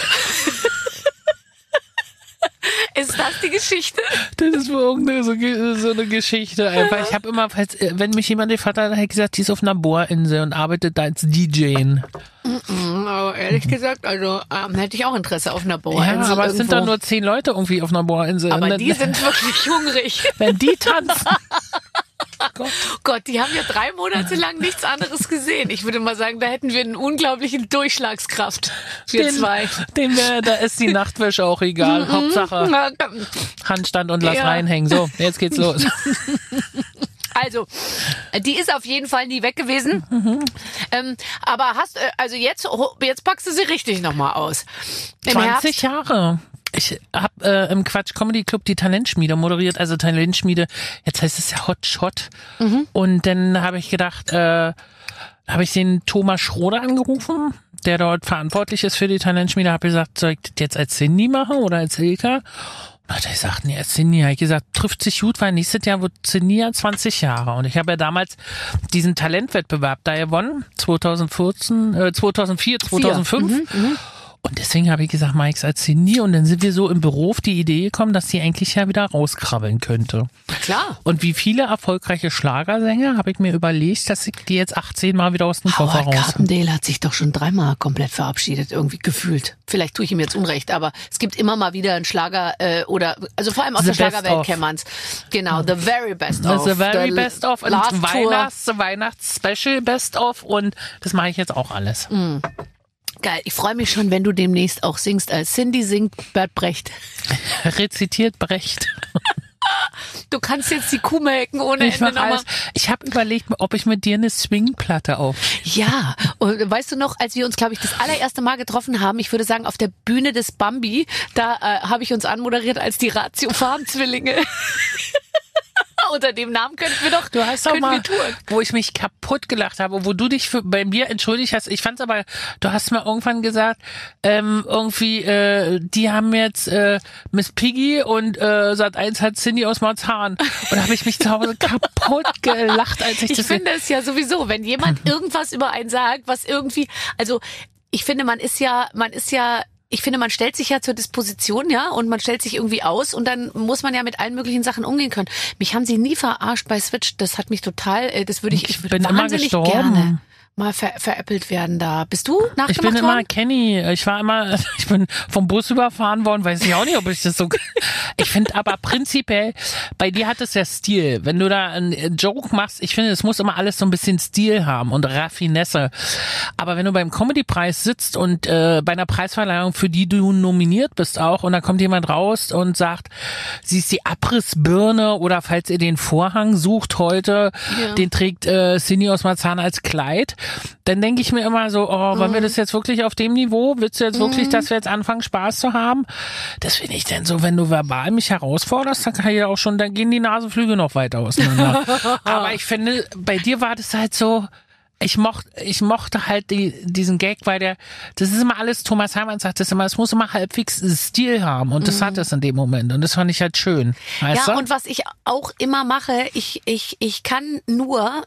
[SPEAKER 2] Ist das die Geschichte?
[SPEAKER 4] Das ist irgendeine so, so eine Geschichte einfach. Ich habe immer, falls, wenn mich jemand gefragt hat, hat ich gesagt, die ist auf einer Bohrinsel und arbeitet da als D J.
[SPEAKER 2] Aber ehrlich gesagt, also ähm, hätte ich auch Interesse auf einer Bohrinsel.
[SPEAKER 4] Ja, aber
[SPEAKER 2] irgendwo.
[SPEAKER 4] Es sind da nur zehn Leute irgendwie auf einer Bohrinsel.
[SPEAKER 2] Aber die sind wirklich hungrig.
[SPEAKER 4] Wenn die tanzen.
[SPEAKER 2] Gott. Gott, die haben ja drei Monate lang nichts anderes gesehen. Ich würde mal sagen, da hätten wir eine unglaubliche Durchschlagskraft. Wir den, zwei.
[SPEAKER 4] Den wär, da ist die Nachtwäsche auch egal. Mhm. Hauptsache Handstand und lass ja. reinhängen. So, jetzt geht's los.
[SPEAKER 2] Also, die ist auf jeden Fall nie weg gewesen. Mhm. Ähm, aber hast, also jetzt, jetzt packst du sie richtig nochmal aus. Im
[SPEAKER 4] zwanzig
[SPEAKER 2] Herbst,
[SPEAKER 4] Jahre. Ich habe äh, im Quatsch Comedy Club die Talentschmiede moderiert, also Talentschmiede, jetzt heißt es ja Hot Shot. Mhm. Und dann habe ich gedacht, äh, habe ich den Thomas Schroeder angerufen, der dort verantwortlich ist für die Talentschmiede, habe gesagt, soll ich das jetzt als Cindy machen oder als Ilka? Und hat er gesagt, nee, als Cindy. Habe ich gesagt, trifft sich gut, weil nächstes Jahr wird Cindy ja zwanzig Jahre. Und ich habe ja damals diesen Talentwettbewerb da gewonnen, zweitausendvierzehn, äh, zweitausendvier, zweitausendfünf. Mhm, und deswegen habe ich gesagt, Mike, als Cindy. Und dann sind wir so im Büro auf die Idee gekommen, dass sie eigentlich ja wieder rauskrabbeln könnte.
[SPEAKER 2] Klar.
[SPEAKER 4] Und wie viele erfolgreiche Schlagersänger habe ich mir überlegt, dass ich die jetzt achtzehn Mal wieder aus dem Koffer raus.
[SPEAKER 2] Carpendale hat sich doch schon dreimal komplett verabschiedet, irgendwie gefühlt. Vielleicht tue ich ihm jetzt Unrecht, aber es gibt immer mal wieder einen Schlager äh, oder, also vor allem aus
[SPEAKER 4] the
[SPEAKER 2] der Schlagerwelt kennt man's. Genau, The Very Best Of.
[SPEAKER 4] The Very the Best Of und
[SPEAKER 2] Weihnachts-,
[SPEAKER 4] Weihnachts-Special Best Of und das mache ich jetzt auch alles.
[SPEAKER 2] Mm. Geil, ich freue mich schon, wenn du demnächst auch singst, als Cindy singt Bert Brecht.
[SPEAKER 4] Rezitiert Brecht.
[SPEAKER 2] Du kannst jetzt die Kuh melken ohne
[SPEAKER 4] Ich,
[SPEAKER 2] Ende nochmal.
[SPEAKER 4] ich habe überlegt, ob ich mit dir eine Swingplatte auf.
[SPEAKER 2] Ja, und weißt du noch, als wir uns, glaube ich, das allererste Mal getroffen haben, ich würde sagen, auf der Bühne des Bambi, da äh, habe ich uns anmoderiert als die Ratio-Farm-Zwillinge. Unter dem Namen könnten wir doch,
[SPEAKER 4] du hast doch mal,
[SPEAKER 2] touren.
[SPEAKER 4] Wo ich mich kaputt gelacht habe, wo du dich für, bei mir entschuldigt hast. Ich fand's aber, du hast mir irgendwann gesagt, ähm, irgendwie, äh, die haben jetzt äh, Miss Piggy und äh, Sat eins hat Cindy aus Marzahn. Und da habe ich mich zu Hause kaputt gelacht, als ich,
[SPEAKER 2] ich
[SPEAKER 4] das...
[SPEAKER 2] Ich finde es ja sowieso, wenn jemand irgendwas über einen sagt, was irgendwie, also ich finde, man ist ja, man ist ja Ich finde, man stellt sich ja zur Disposition, ja, und man stellt sich irgendwie aus und dann muss man ja mit allen möglichen Sachen umgehen können. Mich haben sie nie verarscht bei Switch. Das hat mich total, das würde ich, ich, ich würde wahnsinnig gerne mal ver veräppelt werden da. Bist du nachgemacht worden?
[SPEAKER 4] Ich bin immer Kenny. Ich war immer, ich bin vom Bus überfahren worden. Weiß ich auch nicht, ob ich das so... Ich finde aber prinzipiell, bei dir hat es ja Stil. Wenn du da einen Joke machst, ich finde, es muss immer alles so ein bisschen Stil haben und Raffinesse. Aber wenn du beim Comedy-Preis sitzt und äh, bei einer Preisverleihung, für die du nominiert bist auch, und da kommt jemand raus und sagt, sie ist die Abrissbirne, oder falls ihr den Vorhang sucht heute, ja. den trägt äh, Cindy aus Marzahn als Kleid, dann denke ich mir immer so, oh, wollen wir das jetzt wirklich auf dem Niveau? Willst du jetzt wirklich, mhm. dass wir jetzt anfangen, Spaß zu haben? Das finde ich denn so, wenn du verbal mich herausforderst, dann kann ich ja auch schon, dann gehen die Nasenflügel noch weiter auseinander. Aber ich finde, bei dir war das halt so, ich mochte, ich mochte halt die, diesen Gag, weil der, das ist immer alles, Thomas Heimann sagt das immer, es muss immer halbwegs Stil haben, und das mhm. hat es in dem Moment, und das fand ich halt schön. Weißt
[SPEAKER 2] ja,
[SPEAKER 4] du?
[SPEAKER 2] Und was ich auch immer mache, ich, ich, ich kann nur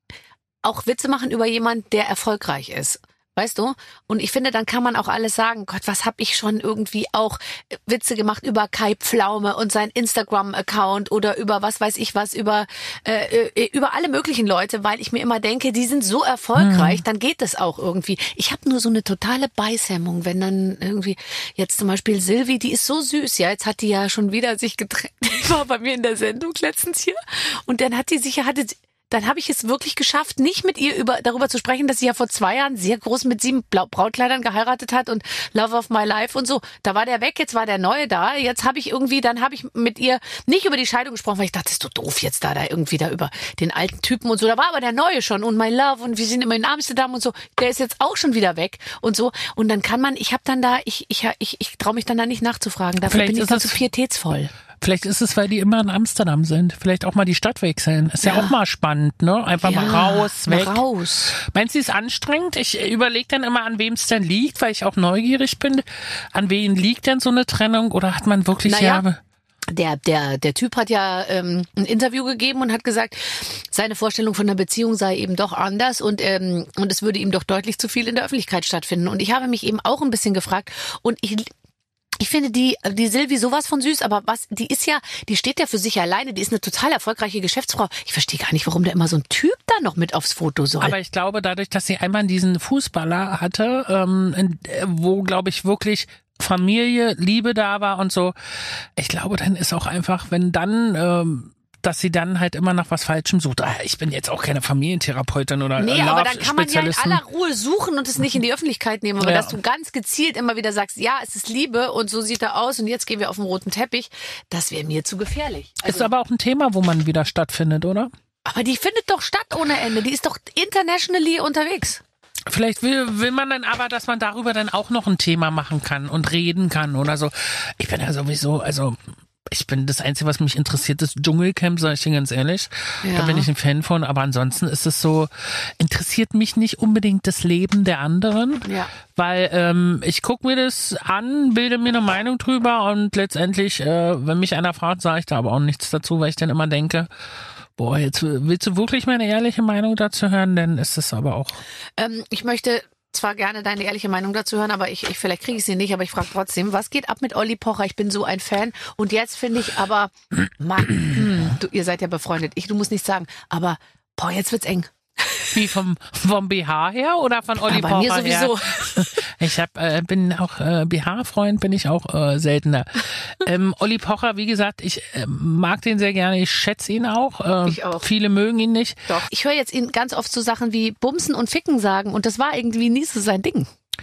[SPEAKER 2] auch Witze machen über jemand, der erfolgreich ist. Weißt du? Und ich finde, dann kann man auch alles sagen. Gott, was habe ich schon irgendwie auch Witze gemacht über Kai Pflaume und sein Instagram-Account oder über was weiß ich was, über äh, über alle möglichen Leute, weil ich mir immer denke, die sind so erfolgreich, mhm. dann geht das auch irgendwie. Ich habe nur so eine totale Beißhemmung, wenn dann irgendwie, jetzt zum Beispiel Silvi, die ist so süß, ja, jetzt hat die ja schon wieder sich getrennt. Die war bei mir in der Sendung letztens hier und dann hat die sich, hatte Dann habe ich es wirklich geschafft, nicht mit ihr über darüber zu sprechen, dass sie ja vor zwei Jahren sehr groß mit sieben Blau- Brautkleidern geheiratet hat und Love of My Life und so. Da war der weg, jetzt war der Neue da. Jetzt habe ich irgendwie, dann habe ich mit ihr nicht über die Scheidung gesprochen, weil ich dachte, das ist doch doof jetzt da, da irgendwie da über den alten Typen und so. Da war aber der Neue schon und My Love und wir sind immer in Amsterdam und so. Der ist jetzt auch schon wieder weg und so. Und dann kann man, ich habe dann da, ich ich ich, ich traue mich dann da nicht nachzufragen. Dafür Vielleicht bin ich dann so pietätsvoll.
[SPEAKER 4] Vielleicht ist es, weil die immer in Amsterdam sind. Vielleicht auch mal die Stadt wechseln. Ist ja, ja auch mal spannend, ne? Einfach ja, mal raus, weg.
[SPEAKER 2] Mal raus.
[SPEAKER 4] Meinst du, es ist anstrengend? Ich überlege dann immer, an wem es denn liegt, weil ich auch neugierig bin. An wen liegt denn so eine Trennung? Oder hat man wirklich
[SPEAKER 2] naja.
[SPEAKER 4] ja...
[SPEAKER 2] Der, der, der Typ hat ja ähm, ein Interview gegeben und hat gesagt, seine Vorstellung von einer Beziehung sei eben doch anders und ähm, und es würde ihm doch deutlich zu viel in der Öffentlichkeit stattfinden. Und ich habe mich eben auch ein bisschen gefragt und ich... Ich finde die, die Silvi sowas von süß, aber was, die ist ja, die steht ja für sich alleine, die ist eine total erfolgreiche Geschäftsfrau. Ich verstehe gar nicht, warum da immer so ein Typ da noch mit aufs Foto soll.
[SPEAKER 4] Aber ich glaube, dadurch, dass sie einmal diesen Fußballer hatte, ähm, wo, glaube ich, wirklich Familie, Liebe da war und so, ich glaube, dann ist auch einfach, wenn dann, ähm, dass sie dann halt immer nach was Falschem sucht. Ich bin jetzt auch keine Familientherapeutin oder
[SPEAKER 2] Nee, aber dann kann man ja in aller Ruhe suchen und es nicht in die Öffentlichkeit nehmen. Aber ja. dass du ganz gezielt immer wieder sagst, ja, es ist Liebe und so sieht er aus und jetzt gehen wir auf den roten Teppich, das wäre mir zu gefährlich. Also,
[SPEAKER 4] ist aber auch ein Thema, wo man wieder stattfindet, oder?
[SPEAKER 2] Aber die findet doch statt ohne Ende. Die ist doch internationally unterwegs.
[SPEAKER 4] Vielleicht will, will man dann aber, dass man darüber dann auch noch ein Thema machen kann und reden kann oder so. Ich bin ja sowieso, also... Ich bin, das Einzige, was mich interessiert, ist Dschungelcamp, sage ich dir ganz ehrlich. Ja. Da bin ich ein Fan von, aber ansonsten ist es so, interessiert mich nicht unbedingt das Leben der anderen,
[SPEAKER 2] ja.
[SPEAKER 4] weil ähm, ich gucke mir das an, bilde mir eine Meinung drüber und letztendlich, äh, wenn mich einer fragt, sage ich da aber auch nichts dazu, weil ich dann immer denke, boah, jetzt willst du wirklich meine ehrliche Meinung dazu hören, denn ist es aber auch...
[SPEAKER 2] Ähm, ich möchte... zwar gerne deine ehrliche Meinung dazu hören, aber ich, ich vielleicht kriege ich sie nicht, aber ich frage trotzdem, was geht ab mit Olli Pocher? Ich bin so ein Fan und jetzt finde ich aber, Mann, hm, du, ihr seid ja befreundet, ich, du musst nichts sagen, aber boah, jetzt wird's eng.
[SPEAKER 4] Wie vom, vom B H her oder von Olli
[SPEAKER 2] ja, bei
[SPEAKER 4] Pocher
[SPEAKER 2] mir sowieso.
[SPEAKER 4] her? Ich hab, äh, bin auch äh, B H-Freund, bin ich auch äh, seltener. Ähm, Olli Pocher, wie gesagt, ich äh, mag den sehr gerne, ich schätze ihn auch. Äh,
[SPEAKER 2] ich auch.
[SPEAKER 4] Viele mögen ihn nicht.
[SPEAKER 2] Doch. Ich höre jetzt ihn ganz oft so Sachen wie Bumsen und Ficken sagen und das war irgendwie nie so sein Ding.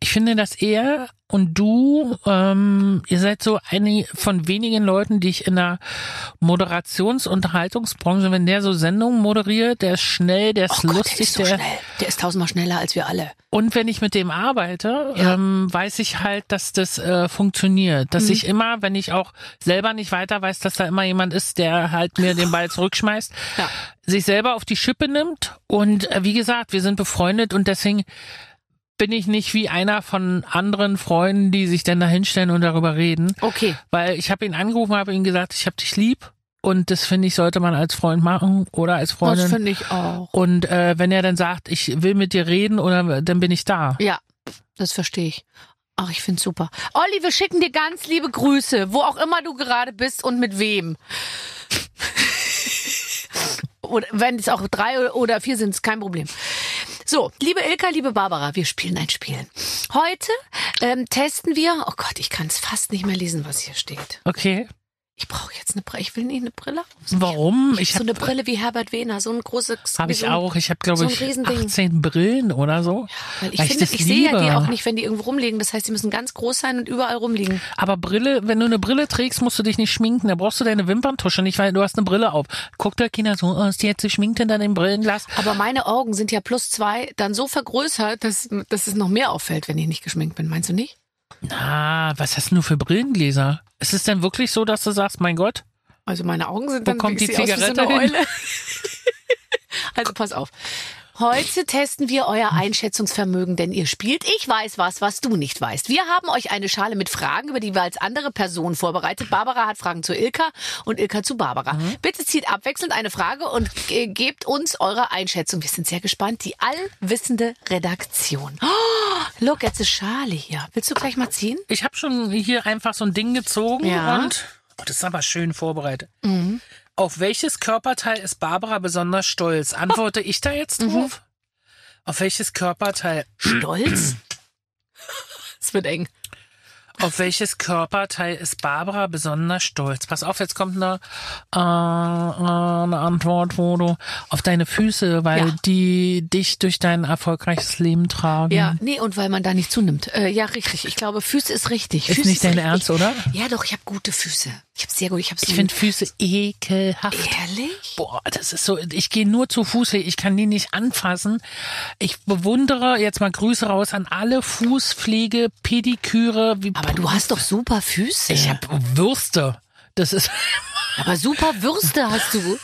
[SPEAKER 4] Ich finde, dass er und du, ähm, ihr seid so eine von wenigen Leuten, die ich in der Moderations- und Unterhaltungsbranche, wenn der so Sendungen moderiert, der ist schnell, der ist
[SPEAKER 2] Oh Gott,
[SPEAKER 4] lustig.
[SPEAKER 2] der ist so
[SPEAKER 4] der,
[SPEAKER 2] schnell. Der ist tausendmal schneller als wir alle.
[SPEAKER 4] Und wenn ich mit dem arbeite,
[SPEAKER 2] Ja.
[SPEAKER 4] ähm, weiß ich halt, dass das äh, funktioniert. Dass
[SPEAKER 2] Mhm.
[SPEAKER 4] ich immer, wenn ich auch selber nicht weiter weiß, dass da immer jemand ist, der halt mir den Ball zurückschmeißt,
[SPEAKER 2] Ja.
[SPEAKER 4] sich selber auf die Schippe nimmt. Und äh, wie gesagt, wir sind befreundet und deswegen bin ich nicht wie einer von anderen Freunden, die sich dann da hinstellen und darüber reden.
[SPEAKER 2] Okay.
[SPEAKER 4] Weil ich habe ihn angerufen, habe ihm gesagt, ich habe dich lieb. Und das, finde ich, sollte man als Freund machen oder als Freundin.
[SPEAKER 2] Das finde ich auch.
[SPEAKER 4] Und äh, wenn er dann sagt, ich will mit dir reden, oder dann bin ich da.
[SPEAKER 2] Ja, das verstehe ich. Ach, ich find's super. Olli, wir schicken dir ganz liebe Grüße, wo auch immer du gerade bist und mit wem. Oder wenn es auch drei oder vier sind, ist kein Problem. So, liebe Ilka, liebe Barbara, wir spielen ein Spiel. Heute ähm, testen wir, oh Gott, ich kann es fast nicht mehr lesen, was hier steht.
[SPEAKER 4] Okay.
[SPEAKER 2] Ich brauche jetzt eine Brille. Ich will nicht eine Brille.
[SPEAKER 4] Warum?
[SPEAKER 2] Ich
[SPEAKER 4] Ich
[SPEAKER 2] so
[SPEAKER 4] habe
[SPEAKER 2] eine Brille wie Herbert Wehner, so ein großes.
[SPEAKER 4] hab
[SPEAKER 2] wie
[SPEAKER 4] ich
[SPEAKER 2] so ein,
[SPEAKER 4] auch. Ich habe, glaube
[SPEAKER 2] so ein
[SPEAKER 4] ich,
[SPEAKER 2] Riesending.
[SPEAKER 4] achtzehn Brillen oder so.
[SPEAKER 2] Weil ich
[SPEAKER 4] weil
[SPEAKER 2] finde,
[SPEAKER 4] das
[SPEAKER 2] ich sehe ja die
[SPEAKER 4] liebe.
[SPEAKER 2] auch nicht, wenn die irgendwo rumliegen. Das heißt, die müssen ganz groß sein und überall rumliegen.
[SPEAKER 4] Aber Brille, wenn du eine Brille trägst, musst du dich nicht schminken. Da brauchst du deine Wimperntusche nicht, weil du hast eine Brille auf. Guckt der Kinder so, oh, ist die jetzt geschminkt hinter dem Brillenglas?
[SPEAKER 2] Aber meine Augen sind ja plus zwei dann so vergrößert, dass, dass es noch mehr auffällt, wenn ich nicht geschminkt bin. Meinst du nicht?
[SPEAKER 4] Na, was hast du nur für Brillengläser? Ist es denn wirklich so, dass du sagst, mein Gott?
[SPEAKER 2] Also meine Augen sind
[SPEAKER 4] Wo
[SPEAKER 2] dann
[SPEAKER 4] kommt
[SPEAKER 2] ich
[SPEAKER 4] die
[SPEAKER 2] sehe aus wie
[SPEAKER 4] Zigarette
[SPEAKER 2] so eine
[SPEAKER 4] hin?
[SPEAKER 2] Eule. Also pass auf. Heute testen wir euer Einschätzungsvermögen, denn ihr spielt Ich weiß was, was du nicht weißt. Wir haben euch eine Schale mit Fragen über die jeweils andere Person vorbereitet. Barbara hat Fragen zu Ilka und Ilka zu Barbara.
[SPEAKER 4] Mhm.
[SPEAKER 2] Bitte zieht abwechselnd eine Frage und ge- gebt uns eure Einschätzung. Wir sind sehr gespannt. Die allwissende Redaktion. Oh, look, jetzt eine Schale hier. Willst du gleich mal ziehen?
[SPEAKER 4] Ich habe schon hier einfach so ein Ding gezogen
[SPEAKER 2] Ja.
[SPEAKER 4] und oh, das ist aber schön vorbereitet.
[SPEAKER 2] Mhm.
[SPEAKER 4] Auf welches Körperteil ist Barbara besonders stolz? Antworte ich da jetzt drauf? Auf welches Körperteil?
[SPEAKER 2] Stolz? Es wird eng.
[SPEAKER 4] Auf welches Körperteil ist Barbara besonders stolz? Pass auf, jetzt kommt eine, äh, äh, eine Antwort, wo du auf deine Füße, weil
[SPEAKER 2] Ja.
[SPEAKER 4] die dich durch dein erfolgreiches Leben tragen.
[SPEAKER 2] Ja, nee, und weil man da nicht zunimmt. Äh, ja, richtig. Ich glaube, Füße ist richtig.
[SPEAKER 4] Ist
[SPEAKER 2] Füße
[SPEAKER 4] nicht dein
[SPEAKER 2] richtig.
[SPEAKER 4] Ernst, oder?
[SPEAKER 2] Ja, doch, ich habe gute Füße. Ich habe sehr gut. Ich habe so
[SPEAKER 4] Ich finde Füße ekelhaft.
[SPEAKER 2] ehrlich.
[SPEAKER 4] Boah, das ist so, ich gehe nur zu Fuß, ich kann die nicht anfassen. Ich bewundere, jetzt mal Grüße raus an alle Fußpflege, Pediküre. Wie
[SPEAKER 2] Aber du hast doch super Füße.
[SPEAKER 4] Ich habe Würste. Das ist,
[SPEAKER 2] Aber super Würste hast du.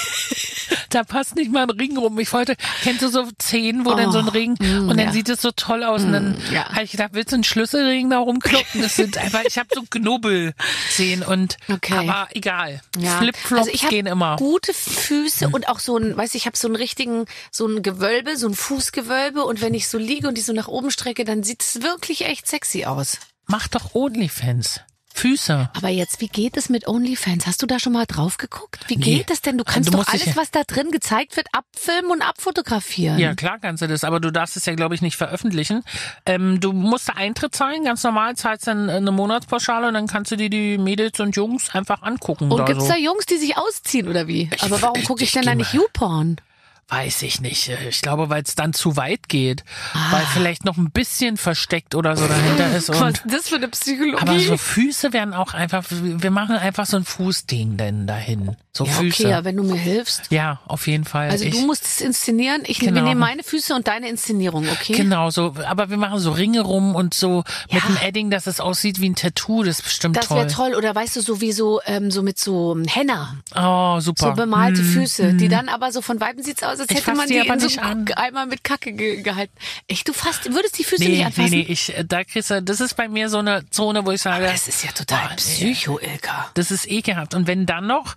[SPEAKER 4] da passt nicht mal ein Ring rum. Ich wollte, kennst du so Zehen, wo
[SPEAKER 2] Oh,
[SPEAKER 4] dann so ein Ring,
[SPEAKER 2] mm,
[SPEAKER 4] und dann
[SPEAKER 2] ja.
[SPEAKER 4] sieht es so toll aus, und dann
[SPEAKER 2] ja.
[SPEAKER 4] habe ich gedacht, willst du einen Schlüsselring da rumkloppen? Das sind einfach, ich habe so Knubbelzehen und,
[SPEAKER 2] Okay.
[SPEAKER 4] aber egal.
[SPEAKER 2] Ja.
[SPEAKER 4] Flipflops
[SPEAKER 2] Also ich hab
[SPEAKER 4] gehen immer.
[SPEAKER 2] gute Füße und auch so ein, weiß ich, ich habe so einen richtigen, so ein Gewölbe, so ein Fußgewölbe, und wenn ich so liege und die so nach oben strecke, dann sieht es wirklich echt sexy aus.
[SPEAKER 4] Mach doch OnlyFans. Füße.
[SPEAKER 2] Aber jetzt, wie geht es mit OnlyFans? Hast du da schon mal drauf geguckt? Wie
[SPEAKER 4] Nee.
[SPEAKER 2] geht es denn? Du kannst
[SPEAKER 4] Du
[SPEAKER 2] doch
[SPEAKER 4] musst dich
[SPEAKER 2] alles,
[SPEAKER 4] ja-
[SPEAKER 2] was da drin gezeigt wird, abfilmen und abfotografieren.
[SPEAKER 4] Ja, klar kannst du das, aber du darfst es ja, glaube ich, nicht veröffentlichen. Ähm, du musst da Eintritt zahlen, ganz normal, zahlst dann eine Monatspauschale und dann kannst du dir die Mädels und Jungs einfach angucken.
[SPEAKER 2] Und
[SPEAKER 4] da
[SPEAKER 2] gibt's
[SPEAKER 4] so.
[SPEAKER 2] da Jungs, die sich ausziehen oder wie?
[SPEAKER 4] Ich-
[SPEAKER 2] Aber warum gucke ich,
[SPEAKER 4] ich
[SPEAKER 2] denn da
[SPEAKER 4] geh
[SPEAKER 2] nicht
[SPEAKER 4] mal-
[SPEAKER 2] YouPorn?
[SPEAKER 4] Weiß ich nicht. Ich glaube, weil es dann zu weit geht.
[SPEAKER 2] Ah.
[SPEAKER 4] Weil vielleicht noch ein bisschen versteckt oder so dahinter ist.
[SPEAKER 2] Was
[SPEAKER 4] Und,
[SPEAKER 2] ist das für eine Psychologie?
[SPEAKER 4] aber so Füße werden auch einfach, wir machen einfach so ein Fußding denn dahin. So
[SPEAKER 2] ja,
[SPEAKER 4] Füße.
[SPEAKER 2] okay, ja, wenn du mir hilfst.
[SPEAKER 4] Ja, auf jeden Fall.
[SPEAKER 2] Also
[SPEAKER 4] ich,
[SPEAKER 2] du musst es inszenieren, ich
[SPEAKER 4] Genau.
[SPEAKER 2] wir nehmen meine Füße und deine Inszenierung, okay?
[SPEAKER 4] Genau, so, aber wir machen so Ringe rum und so
[SPEAKER 2] Ja.
[SPEAKER 4] mit einem Edding, dass es aussieht wie ein Tattoo, das ist bestimmt
[SPEAKER 2] Das
[SPEAKER 4] toll.
[SPEAKER 2] wäre toll. Oder weißt du, so wie so, ähm, so mit so Henna,
[SPEAKER 4] Oh, super.
[SPEAKER 2] so bemalte
[SPEAKER 4] Hm,
[SPEAKER 2] Füße, die dann aber so von Weitem sieht's aus, als
[SPEAKER 4] Ich
[SPEAKER 2] hätte
[SPEAKER 4] fass
[SPEAKER 2] man
[SPEAKER 4] die
[SPEAKER 2] die
[SPEAKER 4] aber
[SPEAKER 2] in so
[SPEAKER 4] nicht an.
[SPEAKER 2] einmal mit Kacke ge gehalten. Echt, du fasst, würdest die Füße nicht
[SPEAKER 4] Nee, nee,
[SPEAKER 2] anfassen?
[SPEAKER 4] nee, ich, äh, da kriegst du, das ist bei mir so eine Zone, wo ich sage,
[SPEAKER 2] Das ist ja total
[SPEAKER 4] Boah, nee.
[SPEAKER 2] Psycho, Ilka.
[SPEAKER 4] das ist ekelhaft. Und wenn dann noch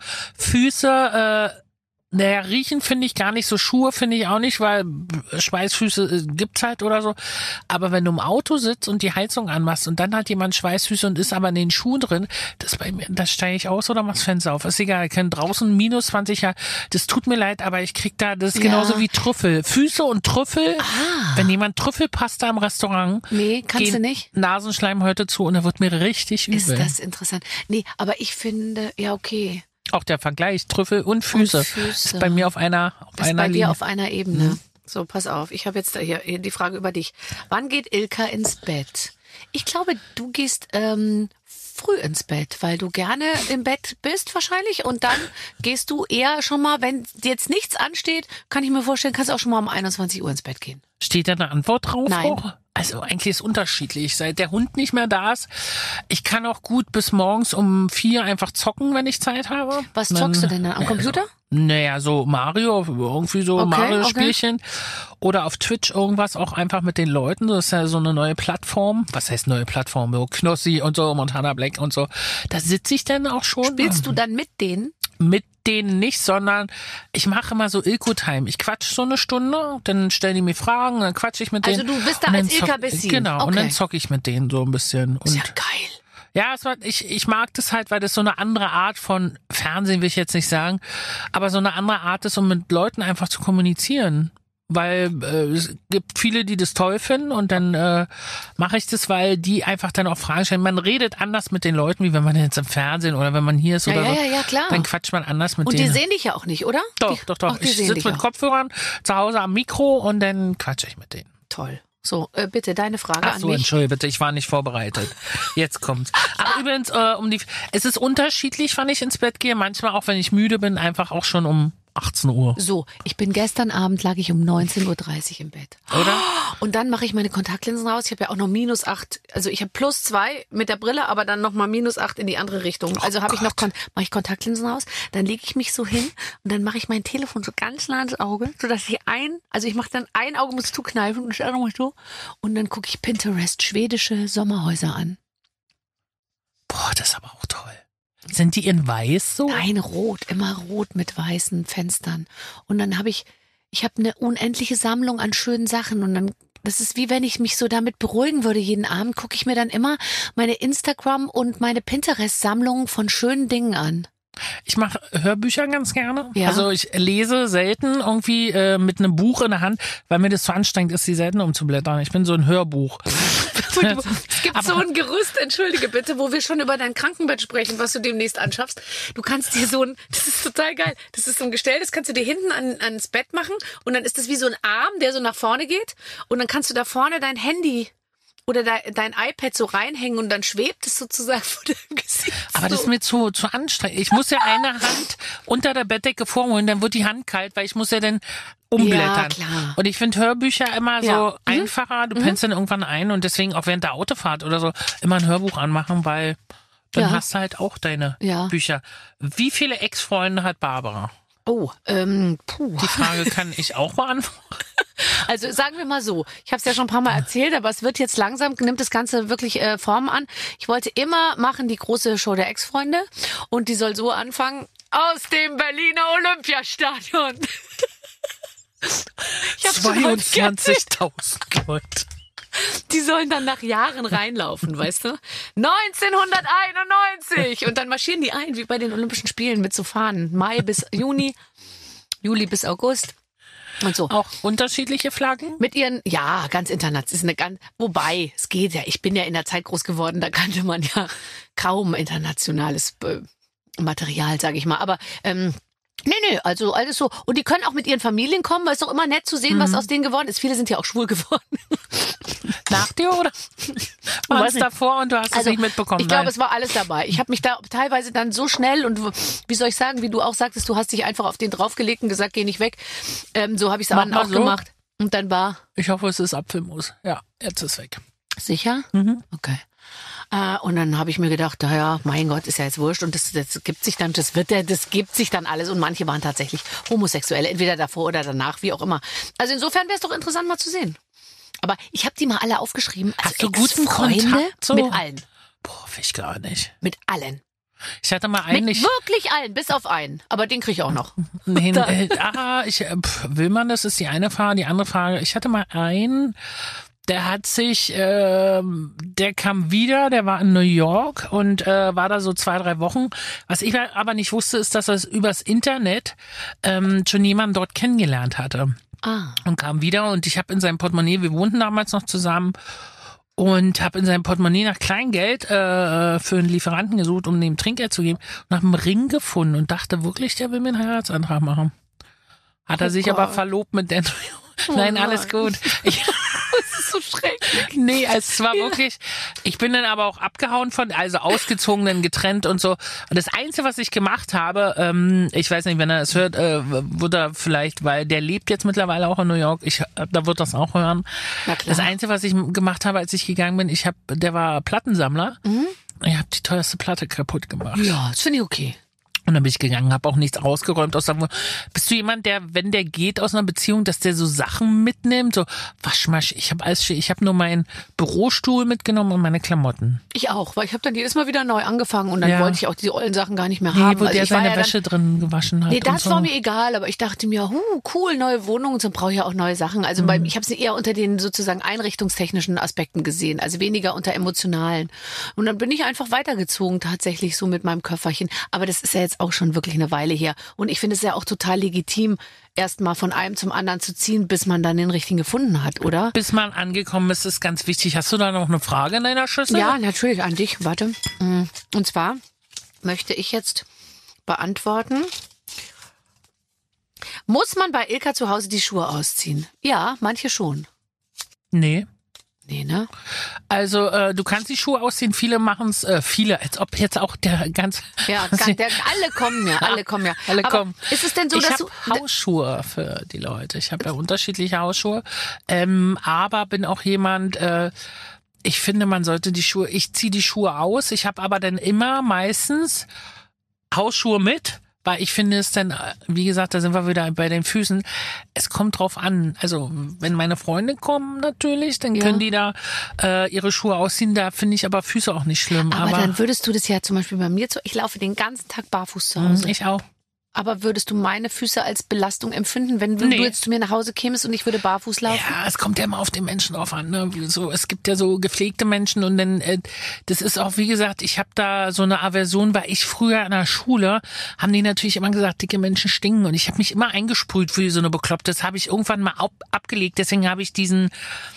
[SPEAKER 4] Füße, äh, naja, riechen finde ich gar nicht so, Schuhe finde ich auch nicht, weil Schweißfüße äh, gibt's halt oder so. Aber wenn du im Auto sitzt und die Heizung anmachst und dann hat jemand Schweißfüße und ist aber in den Schuhen drin, das bei mir, das steige ich aus oder mach's Fenster auf. Ist egal, ich kann draußen minus zwanzig Grad. Das tut mir leid, aber ich krieg da, das ist
[SPEAKER 2] Ja.
[SPEAKER 4] genauso wie Trüffel. Füße und Trüffel.
[SPEAKER 2] Ah.
[SPEAKER 4] Wenn jemand Trüffelpasta im Restaurant,
[SPEAKER 2] Nee, kannst
[SPEAKER 4] gehen
[SPEAKER 2] du nicht?
[SPEAKER 4] Nasenschleimhäute zu und da wird mir richtig übel.
[SPEAKER 2] Ist das interessant. Nee, aber ich finde, ja, okay.
[SPEAKER 4] Auch der Vergleich, Trüffel und Füße,
[SPEAKER 2] Und Füße.
[SPEAKER 4] ist bei mir auf einer, auf
[SPEAKER 2] Das ist
[SPEAKER 4] einer
[SPEAKER 2] bei
[SPEAKER 4] Linie.
[SPEAKER 2] dir auf einer Ebene. So, pass auf. Ich habe jetzt hier die Frage über dich. Wann geht Ilka ins Bett? Ich glaube, du gehst ähm, früh ins Bett, weil du gerne im Bett bist wahrscheinlich. Und dann gehst du eher schon mal, wenn dir jetzt nichts ansteht, kann ich mir vorstellen, kannst du auch schon mal um einundzwanzig Uhr ins Bett gehen.
[SPEAKER 4] Steht da eine Antwort drauf?
[SPEAKER 2] Nein.
[SPEAKER 4] Auch? Also eigentlich ist es unterschiedlich. Seit der Hund nicht mehr da ist, ich kann auch gut bis morgens um vier einfach zocken, wenn ich Zeit habe.
[SPEAKER 2] Was
[SPEAKER 4] dann,
[SPEAKER 2] zockst du denn dann am Computer?
[SPEAKER 4] Naja, so Mario, irgendwie so
[SPEAKER 2] Okay,
[SPEAKER 4] Mario-Spielchen. Okay. Oder auf Twitch irgendwas auch einfach mit den Leuten. Das ist ja so eine neue Plattform. Was heißt neue Plattform? So Knossi und so, Montana Black und so. Da sitze ich dann auch schon.
[SPEAKER 2] Spielst du dann mit denen?
[SPEAKER 4] Mit denen nicht, sondern ich mache immer so Ilko-Time. Ich quatsch so eine Stunde, dann stellen die mir Fragen, dann quatsch ich mit denen.
[SPEAKER 2] Also du bist da als Ilka Bessin.
[SPEAKER 4] Genau, okay. Und dann zocke ich mit denen so ein bisschen.
[SPEAKER 2] Ist
[SPEAKER 4] und
[SPEAKER 2] ja geil.
[SPEAKER 4] Ja, es war, ich, ich mag das halt, weil das so eine andere Art von Fernsehen, will ich jetzt nicht sagen, aber so eine andere Art ist, um mit Leuten einfach zu kommunizieren. Weil äh, es gibt viele, die das toll finden und dann äh, mache ich das, weil die einfach dann auch Fragen stellen. Man redet anders mit den Leuten, wie wenn man jetzt im Fernsehen oder wenn man hier ist
[SPEAKER 2] ja,
[SPEAKER 4] oder
[SPEAKER 2] ja,
[SPEAKER 4] so.
[SPEAKER 2] Ja, ja, klar.
[SPEAKER 4] Dann quatscht man anders mit
[SPEAKER 2] und
[SPEAKER 4] denen.
[SPEAKER 2] Und die sehen dich ja auch nicht, oder?
[SPEAKER 4] Doch,
[SPEAKER 2] die,
[SPEAKER 4] doch, doch.
[SPEAKER 2] Ach,
[SPEAKER 4] ich sitze mit
[SPEAKER 2] auch.
[SPEAKER 4] Kopfhörern zu Hause am Mikro und dann quatsche ich mit denen.
[SPEAKER 2] Toll. So, äh, bitte, deine Frage
[SPEAKER 4] Ach
[SPEAKER 2] an
[SPEAKER 4] so,
[SPEAKER 2] mich.
[SPEAKER 4] Entschuldige bitte, ich war nicht vorbereitet. Jetzt kommt's. Aber übrigens, äh, um die, es ist unterschiedlich, wann ich ins Bett gehe. Manchmal auch, wenn ich müde bin, einfach auch schon um achtzehn Uhr.
[SPEAKER 2] So, ich bin gestern Abend, lag ich um neunzehn Uhr dreißig im Bett.
[SPEAKER 4] Oder?
[SPEAKER 2] Und dann mache ich meine Kontaktlinsen raus. Ich habe ja auch noch minus acht, also ich habe plus zwei mit der Brille, aber dann nochmal minus acht in die andere Richtung.
[SPEAKER 4] Oh
[SPEAKER 2] Also habe ich noch, mache ich Kontaktlinsen raus, dann lege ich mich so hin und dann mache ich mein Telefon so ganz nah ans Auge, sodass ich ein, also ich mache dann ein Auge muss zukneifen und das andere muss so und dann gucke ich Pinterest, schwedische Sommerhäuser an.
[SPEAKER 4] Boah, das ist aber auch toll. Sind die in weiß so?
[SPEAKER 2] Nein, rot, immer rot mit weißen Fenstern. Und dann habe ich, ich habe eine unendliche Sammlung an schönen Sachen und dann, das ist wie wenn ich mich so damit beruhigen würde. Jeden Abend gucke ich mir dann immer meine Instagram und meine Pinterest-Sammlung von schönen Dingen an.
[SPEAKER 4] Ich mache Hörbücher ganz gerne.
[SPEAKER 2] Ja.
[SPEAKER 4] Also ich lese selten irgendwie äh, mit einem Buch in der Hand, weil mir das zu anstrengend ist, die Seiten umzublättern. Ich bin so ein Hörbuch.
[SPEAKER 2] Es gibt so ein Gerüst, entschuldige bitte, wo wir schon über dein Krankenbett sprechen, was du demnächst anschaffst. Du kannst dir so ein, das ist total geil, das ist so ein Gestell, das kannst du dir hinten an, ans Bett machen und dann ist das wie so ein Arm, der so nach vorne geht und dann kannst du da vorne dein Handy oder de, dein iPad so reinhängen und dann schwebt es sozusagen vor deinem Gesicht.
[SPEAKER 4] Aber das ist mir zu, zu anstrengend. Ich muss ja eine Hand unter der Bettdecke vorholen, dann wird die Hand kalt, weil ich muss ja dann umblättern.
[SPEAKER 2] Ja, klar.
[SPEAKER 4] Und ich finde Hörbücher immer so
[SPEAKER 2] Ja.
[SPEAKER 4] einfacher. Du
[SPEAKER 2] Mhm.
[SPEAKER 4] pennst dann irgendwann ein und deswegen auch während der Autofahrt oder so immer ein Hörbuch anmachen, weil dann
[SPEAKER 2] Ja.
[SPEAKER 4] hast du halt auch deine
[SPEAKER 2] Ja.
[SPEAKER 4] Bücher. Wie viele Ex-Freunde hat Barbara?
[SPEAKER 2] Oh, ähm, puh.
[SPEAKER 4] Die Frage kann ich auch beantworten.
[SPEAKER 2] Also sagen wir mal so, ich habe es ja schon ein paar Mal erzählt, aber es wird jetzt langsam, nimmt das Ganze wirklich äh, Form an. Ich wollte immer machen die große Show der Ex-Freunde und die soll so anfangen, aus dem Berliner Olympiastadion. Ich hab's schon heute
[SPEAKER 4] zweiundzwanzigtausend Leute.
[SPEAKER 2] Die sollen dann nach Jahren reinlaufen, weißt du? neunzehnhunderteinundneunzig Und dann marschieren die ein, wie bei den Olympischen Spielen mit so Fahnen. Mai bis Juni, Juli bis August und so.
[SPEAKER 4] Auch unterschiedliche Flaggen?
[SPEAKER 2] Mit ihren, ja, ganz international. Ist eine ganz, wobei, es geht ja. Ich bin ja in der Zeit groß geworden, da kannte man ja kaum internationales äh, Material, sage ich mal. Aber ähm, nee, nee, also alles so. Und die können auch mit ihren Familien kommen, weil es doch immer nett zu sehen, was aus denen geworden ist. Viele sind ja auch schwul geworden.
[SPEAKER 4] Nach dir oder? War es davor und du hast es
[SPEAKER 2] Also,
[SPEAKER 4] nicht mitbekommen?
[SPEAKER 2] ich glaube,
[SPEAKER 4] Nein.
[SPEAKER 2] es war alles dabei. Ich habe mich da teilweise dann so schnell und wie soll ich sagen, wie du auch sagtest, du hast dich einfach auf den draufgelegt und gesagt, geh nicht weg. Ähm, so habe ich es
[SPEAKER 4] Mach
[SPEAKER 2] dann
[SPEAKER 4] mal
[SPEAKER 2] auch
[SPEAKER 4] so.
[SPEAKER 2] gemacht. Und dann war
[SPEAKER 4] Ich hoffe, es ist Apfelmus. Ja, jetzt ist weg.
[SPEAKER 2] sicher?
[SPEAKER 4] Mhm.
[SPEAKER 2] Okay. Äh, und dann habe ich mir gedacht, naja, mein Gott, ist ja jetzt wurscht und das, das gibt sich dann, das wird ja, das gibt sich dann alles und manche waren tatsächlich Homosexuelle, entweder davor oder danach, wie auch immer. Also insofern wäre es doch interessant mal zu sehen. Aber ich habe die mal alle aufgeschrieben. Also
[SPEAKER 4] Hast du guten
[SPEAKER 2] Ex-Freunde
[SPEAKER 4] Kontakt so?
[SPEAKER 2] mit allen,
[SPEAKER 4] Boah, will ich gar nicht.
[SPEAKER 2] mit allen,
[SPEAKER 4] Ich hatte mal
[SPEAKER 2] mit
[SPEAKER 4] eigentlich...
[SPEAKER 2] wirklich allen, bis auf einen. Aber den kriege ich auch noch.
[SPEAKER 4] Nee, äh, ah, ich, äh, pff, will man das, ist die eine Frage. Die andere Frage, ich hatte mal einen, der hat sich, ähm, der kam wieder, der war in New York und äh, war da so zwei, drei Wochen. Was ich aber nicht wusste, ist, dass er übers Internet ähm, schon jemanden dort kennengelernt hatte.
[SPEAKER 2] Ah.
[SPEAKER 4] Und kam wieder und ich habe in seinem Portemonnaie, wir wohnten damals noch zusammen, und habe in seinem Portemonnaie nach Kleingeld äh, für einen Lieferanten gesucht, um dem Trinkgeld zu geben und habe einen Ring gefunden und dachte wirklich, der will mir einen Heiratsantrag machen. Hat er
[SPEAKER 2] Oh
[SPEAKER 4] sich
[SPEAKER 2] Gott.
[SPEAKER 4] aber verlobt mit der Nein,
[SPEAKER 2] Mann.
[SPEAKER 4] alles gut. Ich,
[SPEAKER 2] Das ist so schrecklich.
[SPEAKER 4] nee, es war wirklich, ich bin dann aber auch abgehauen von, also ausgezogen, dann getrennt und so. Und das Einzige, was ich gemacht habe, ähm, ich weiß nicht, wenn er es hört, äh, wird er vielleicht, weil der lebt jetzt mittlerweile auch in New York, ich, da wird das auch hören.
[SPEAKER 2] Na klar.
[SPEAKER 4] Das Einzige, was ich gemacht habe, als ich gegangen bin, ich habe, der war Plattensammler. Mhm. Ich habe die teuerste Platte kaputt gemacht.
[SPEAKER 2] Ja, das finde ich okay.
[SPEAKER 4] Und dann bin ich gegangen, habe auch nichts rausgeräumt. Aus der, bist du jemand, der, wenn der geht aus einer Beziehung, dass der so Sachen mitnimmt? So Waschmasch, ich habe alles, ich habe nur meinen Bürostuhl mitgenommen und meine Klamotten.
[SPEAKER 2] Ich auch, weil ich habe dann jedes Mal wieder neu angefangen und dann
[SPEAKER 4] Ja.
[SPEAKER 2] wollte ich auch diese ollen Sachen gar nicht mehr
[SPEAKER 4] Nee,
[SPEAKER 2] haben.
[SPEAKER 4] wo
[SPEAKER 2] Also
[SPEAKER 4] der
[SPEAKER 2] ich war
[SPEAKER 4] seine
[SPEAKER 2] ja dann,
[SPEAKER 4] Wäsche drin gewaschen hat.
[SPEAKER 2] Nee, das
[SPEAKER 4] und so.
[SPEAKER 2] war mir egal, aber ich dachte mir, huh, cool, neue Wohnung und so brauche ich ja auch neue Sachen. Also
[SPEAKER 4] Mhm.
[SPEAKER 2] bei, ich habe sie eher unter den sozusagen einrichtungstechnischen Aspekten gesehen, also weniger unter emotionalen. Und dann bin ich einfach weitergezogen tatsächlich so mit meinem Köfferchen. Aber das ist ja jetzt auch schon wirklich eine Weile her. Und ich finde es ja auch total legitim, erst mal von einem zum anderen zu ziehen, bis man dann den richtigen gefunden hat, oder?
[SPEAKER 4] Bis man angekommen ist, ist ganz wichtig. Hast du da noch eine Frage in deiner Schüssel?
[SPEAKER 2] Ja, natürlich, an dich. Warte. Und zwar möchte ich jetzt beantworten, muss man bei Ilka zu Hause die Schuhe ausziehen? Ja, manche schon.
[SPEAKER 4] Nee.
[SPEAKER 2] Nee, ne?
[SPEAKER 4] Also äh, du kannst die Schuhe ausziehen, viele machen es, äh, viele, als ob jetzt auch der ganz...
[SPEAKER 2] Ja, ganz, der, alle kommen ja, alle kommen ja.
[SPEAKER 4] Alle
[SPEAKER 2] Aber
[SPEAKER 4] kommen.
[SPEAKER 2] ist es denn so,
[SPEAKER 4] ich
[SPEAKER 2] dass
[SPEAKER 4] habe
[SPEAKER 2] du...
[SPEAKER 4] Hausschuhe für die Leute. Ich habe ja unterschiedliche Hausschuhe, ähm, aber bin auch jemand... Äh, ich finde, man sollte die Schuhe... Ich ziehe die Schuhe aus. Ich habe aber dann immer meistens Hausschuhe mit. Weil ich finde es dann, wie gesagt, da sind wir wieder bei den Füßen, es kommt drauf an. Also wenn meine Freunde kommen natürlich, dann
[SPEAKER 2] Ja.
[SPEAKER 4] können die da äh, ihre Schuhe ausziehen. Da finde ich aber Füße auch nicht schlimm.
[SPEAKER 2] Aber,
[SPEAKER 4] Aber,
[SPEAKER 2] dann würdest du das ja zum Beispiel bei mir, zu, ich laufe den ganzen Tag barfuß zu Hause.
[SPEAKER 4] ich auch.
[SPEAKER 2] Aber würdest du meine Füße als Belastung empfinden, wenn du
[SPEAKER 4] Nee.
[SPEAKER 2] jetzt zu mir nach Hause kämest und ich würde barfuß laufen?
[SPEAKER 4] Ja, es kommt ja immer auf den Menschen drauf an. Ne? So, es gibt ja so gepflegte Menschen und dann, äh, das ist auch, wie gesagt, ich habe da so eine Aversion, weil ich früher in der Schule, haben die natürlich immer gesagt, dicke Menschen stinken und ich habe mich immer eingesprüht für so eine Bekloppte. Das habe ich irgendwann mal ab, abgelegt, deswegen habe ich diesen...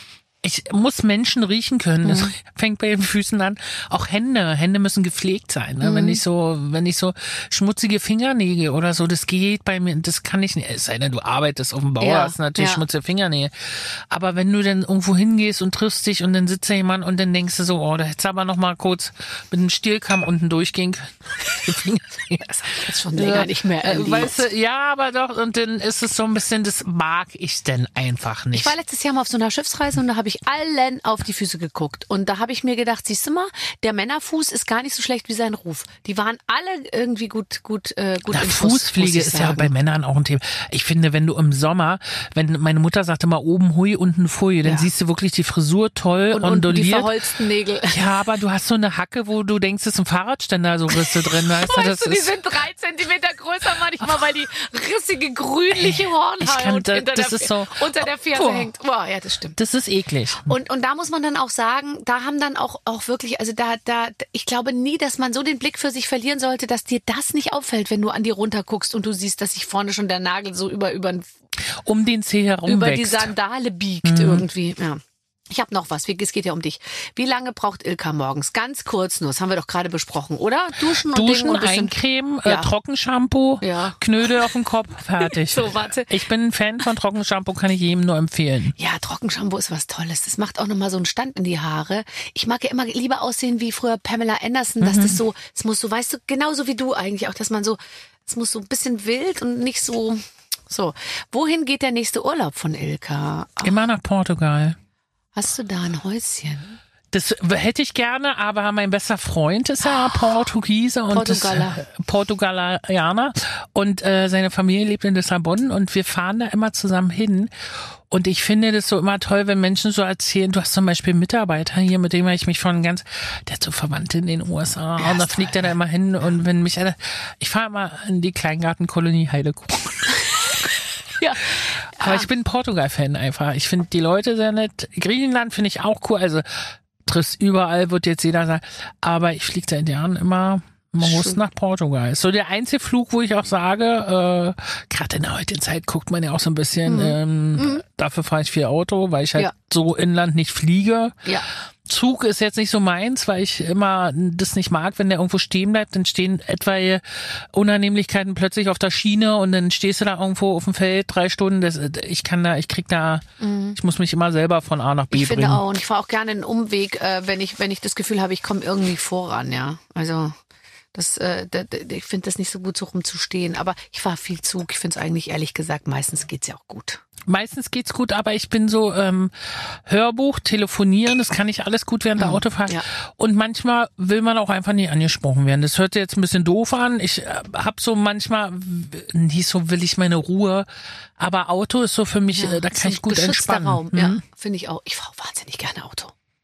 [SPEAKER 4] Ich muss Menschen riechen können. Das
[SPEAKER 2] Mhm.
[SPEAKER 4] fängt bei den Füßen an. Auch Hände. Hände müssen gepflegt sein. Ne?
[SPEAKER 2] Mhm.
[SPEAKER 4] Wenn ich so, wenn ich so schmutzige Fingernägel oder so, das geht bei mir, das kann ich nicht. Es sei denn, du arbeitest auf dem Bauer,
[SPEAKER 2] Ja,
[SPEAKER 4] hast natürlich
[SPEAKER 2] ja.
[SPEAKER 4] schmutzige Fingernägel. Aber wenn du dann irgendwo hingehst und triffst dich und dann sitzt da jemand und dann denkst du so, oh, da hättest du aber noch mal kurz mit dem Stielkamm unten durchgehen können. Die Fingernägel.
[SPEAKER 2] Das habe ich jetzt schon länger nicht mehr
[SPEAKER 4] Äh,
[SPEAKER 2] erlebt.
[SPEAKER 4] Weißt du, ja, aber doch, und dann ist es so ein bisschen, das mag ich denn einfach nicht.
[SPEAKER 2] Ich war letztes Jahr mal auf so einer Schiffsreise und da habe ich allen auf die Füße geguckt. Und da habe ich mir gedacht, siehst du mal, der Männerfuß ist gar nicht so schlecht wie sein Ruf. Die waren alle irgendwie gut, gut, äh, gut
[SPEAKER 4] Na,
[SPEAKER 2] im Schuss, muss
[SPEAKER 4] Fußpflege
[SPEAKER 2] ich
[SPEAKER 4] ist ja
[SPEAKER 2] sagen.
[SPEAKER 4] bei Männern auch ein Thema. Ich finde, wenn du im Sommer, wenn meine Mutter sagte mal oben hui, unten pfui, dann
[SPEAKER 2] Ja.
[SPEAKER 4] siehst du wirklich die Frisur toll
[SPEAKER 2] und, und die
[SPEAKER 4] onduliert.
[SPEAKER 2] verholzten Nägel.
[SPEAKER 4] Ja, aber du hast so eine Hacke, wo du denkst, es ist ein Fahrradständer, so Risse drin. Weißt du, das
[SPEAKER 2] Weißt du, die
[SPEAKER 4] ist,
[SPEAKER 2] sind drei Zentimeter größer manchmal, weil die rissige, grünliche Hornhaut
[SPEAKER 4] kann da-
[SPEAKER 2] hinter
[SPEAKER 4] das
[SPEAKER 2] der,
[SPEAKER 4] ist so-
[SPEAKER 2] unter der Ferse
[SPEAKER 4] Boah.
[SPEAKER 2] hängt. Boah, ja, das stimmt.
[SPEAKER 4] das ist eklig.
[SPEAKER 2] Und, und da muss man dann auch sagen, da haben dann auch, auch wirklich, also da, da, ich glaube nie, dass man so den Blick für sich verlieren sollte, dass dir das nicht auffällt, wenn du an die runter guckst und du siehst, dass sich vorne schon der Nagel so über, über,
[SPEAKER 4] Um den Zeh herum
[SPEAKER 2] über die
[SPEAKER 4] wächst.
[SPEAKER 2] Sandale biegt irgendwie. Ja. Ich habe noch was. Wie- Es geht ja um dich. Wie lange braucht Ilka morgens? Ganz kurz nur. Das haben wir doch gerade besprochen, oder? Duschen und
[SPEAKER 4] Duschen,
[SPEAKER 2] Ding und ein bisschen.
[SPEAKER 4] Eincremen,
[SPEAKER 2] Ja.
[SPEAKER 4] äh, Trockenshampoo,
[SPEAKER 2] Ja.
[SPEAKER 4] Knödel auf den Kopf, fertig.
[SPEAKER 2] So, warte.
[SPEAKER 4] Ich bin ein Fan von Trockenshampoo, kann ich jedem nur empfehlen.
[SPEAKER 2] Ja, Trockenshampoo ist was Tolles. Das macht auch nochmal so einen Stand in die Haare. Ich mag ja immer lieber aussehen wie früher Pamela Anderson, dass das so, es muss so, weißt du, genauso wie du eigentlich auch, dass man so, es muss so ein bisschen wild und nicht so, so. Wohin geht der nächste Urlaub von Ilka? Ach,
[SPEAKER 4] Immer nach Portugal.
[SPEAKER 2] hast du da ein Häuschen?
[SPEAKER 4] Das hätte ich gerne, aber mein bester Freund ist ja Portugiese und das,
[SPEAKER 2] Portugaler.
[SPEAKER 4] äh, Portugalianer und äh, seine Familie lebt in Lissabon und wir fahren da immer zusammen hin. Und ich finde das so immer toll, wenn Menschen so erzählen, du hast zum Beispiel einen Mitarbeiter hier, mit dem ich mich von ganz, der hat so Verwandte in den U S A
[SPEAKER 2] Ja,
[SPEAKER 4] und da
[SPEAKER 2] ist
[SPEAKER 4] fliegt
[SPEAKER 2] toll,
[SPEAKER 4] er da immer hin und wenn mich einer, ich fahre immer in die Kleingartenkolonie Heidekuchen.
[SPEAKER 2] Ja.
[SPEAKER 4] Aber ich bin Portugal-Fan einfach. Ich finde die Leute sehr nett. Griechenland finde ich auch cool. Also triffst überall, wird jetzt jeder sagen. Aber ich fliege seit Jahren immer Man muss nach Portugal. Ist so der einzige Flug, wo ich auch sage, äh, gerade in der heutigen Zeit guckt man ja auch so ein bisschen, mhm. ähm, mhm. dafür fahre ich viel Auto, weil ich halt ja. so inland nicht fliege.
[SPEAKER 2] Ja.
[SPEAKER 4] Zug ist jetzt nicht so meins, weil ich immer das nicht mag, wenn der irgendwo stehen bleibt, dann stehen etwaige Unannehmlichkeiten plötzlich auf der Schiene und dann stehst du da irgendwo auf dem Feld drei Stunden. Das, ich kann da, ich krieg da, mhm. ich muss mich immer selber von A nach B
[SPEAKER 2] ich
[SPEAKER 4] bringen.
[SPEAKER 2] Ich finde auch, und ich fahre auch gerne einen Umweg, äh, wenn ich, wenn ich das Gefühl habe, ich komme irgendwie voran, ja. Also das, äh, d- d- ich finde das nicht so gut, so rumzustehen. Aber ich fahre viel Zug. Ich finde es eigentlich, ehrlich gesagt, meistens geht's ja auch gut.
[SPEAKER 4] Meistens geht's gut, aber ich bin so ähm, Hörbuch, telefonieren, das kann ich alles gut während der Autofahrt. Ja. Und manchmal will man auch einfach nicht angesprochen werden. Das hört sich jetzt ein bisschen doof an. Ich äh, hab so manchmal, nicht so will ich meine Ruhe, aber Auto ist so für mich, ja, äh, da kann ich gut entspannen.
[SPEAKER 2] Raum,
[SPEAKER 4] mhm.
[SPEAKER 2] ja, finde ich auch. Ich fahre wahnsinnig gerne Auto.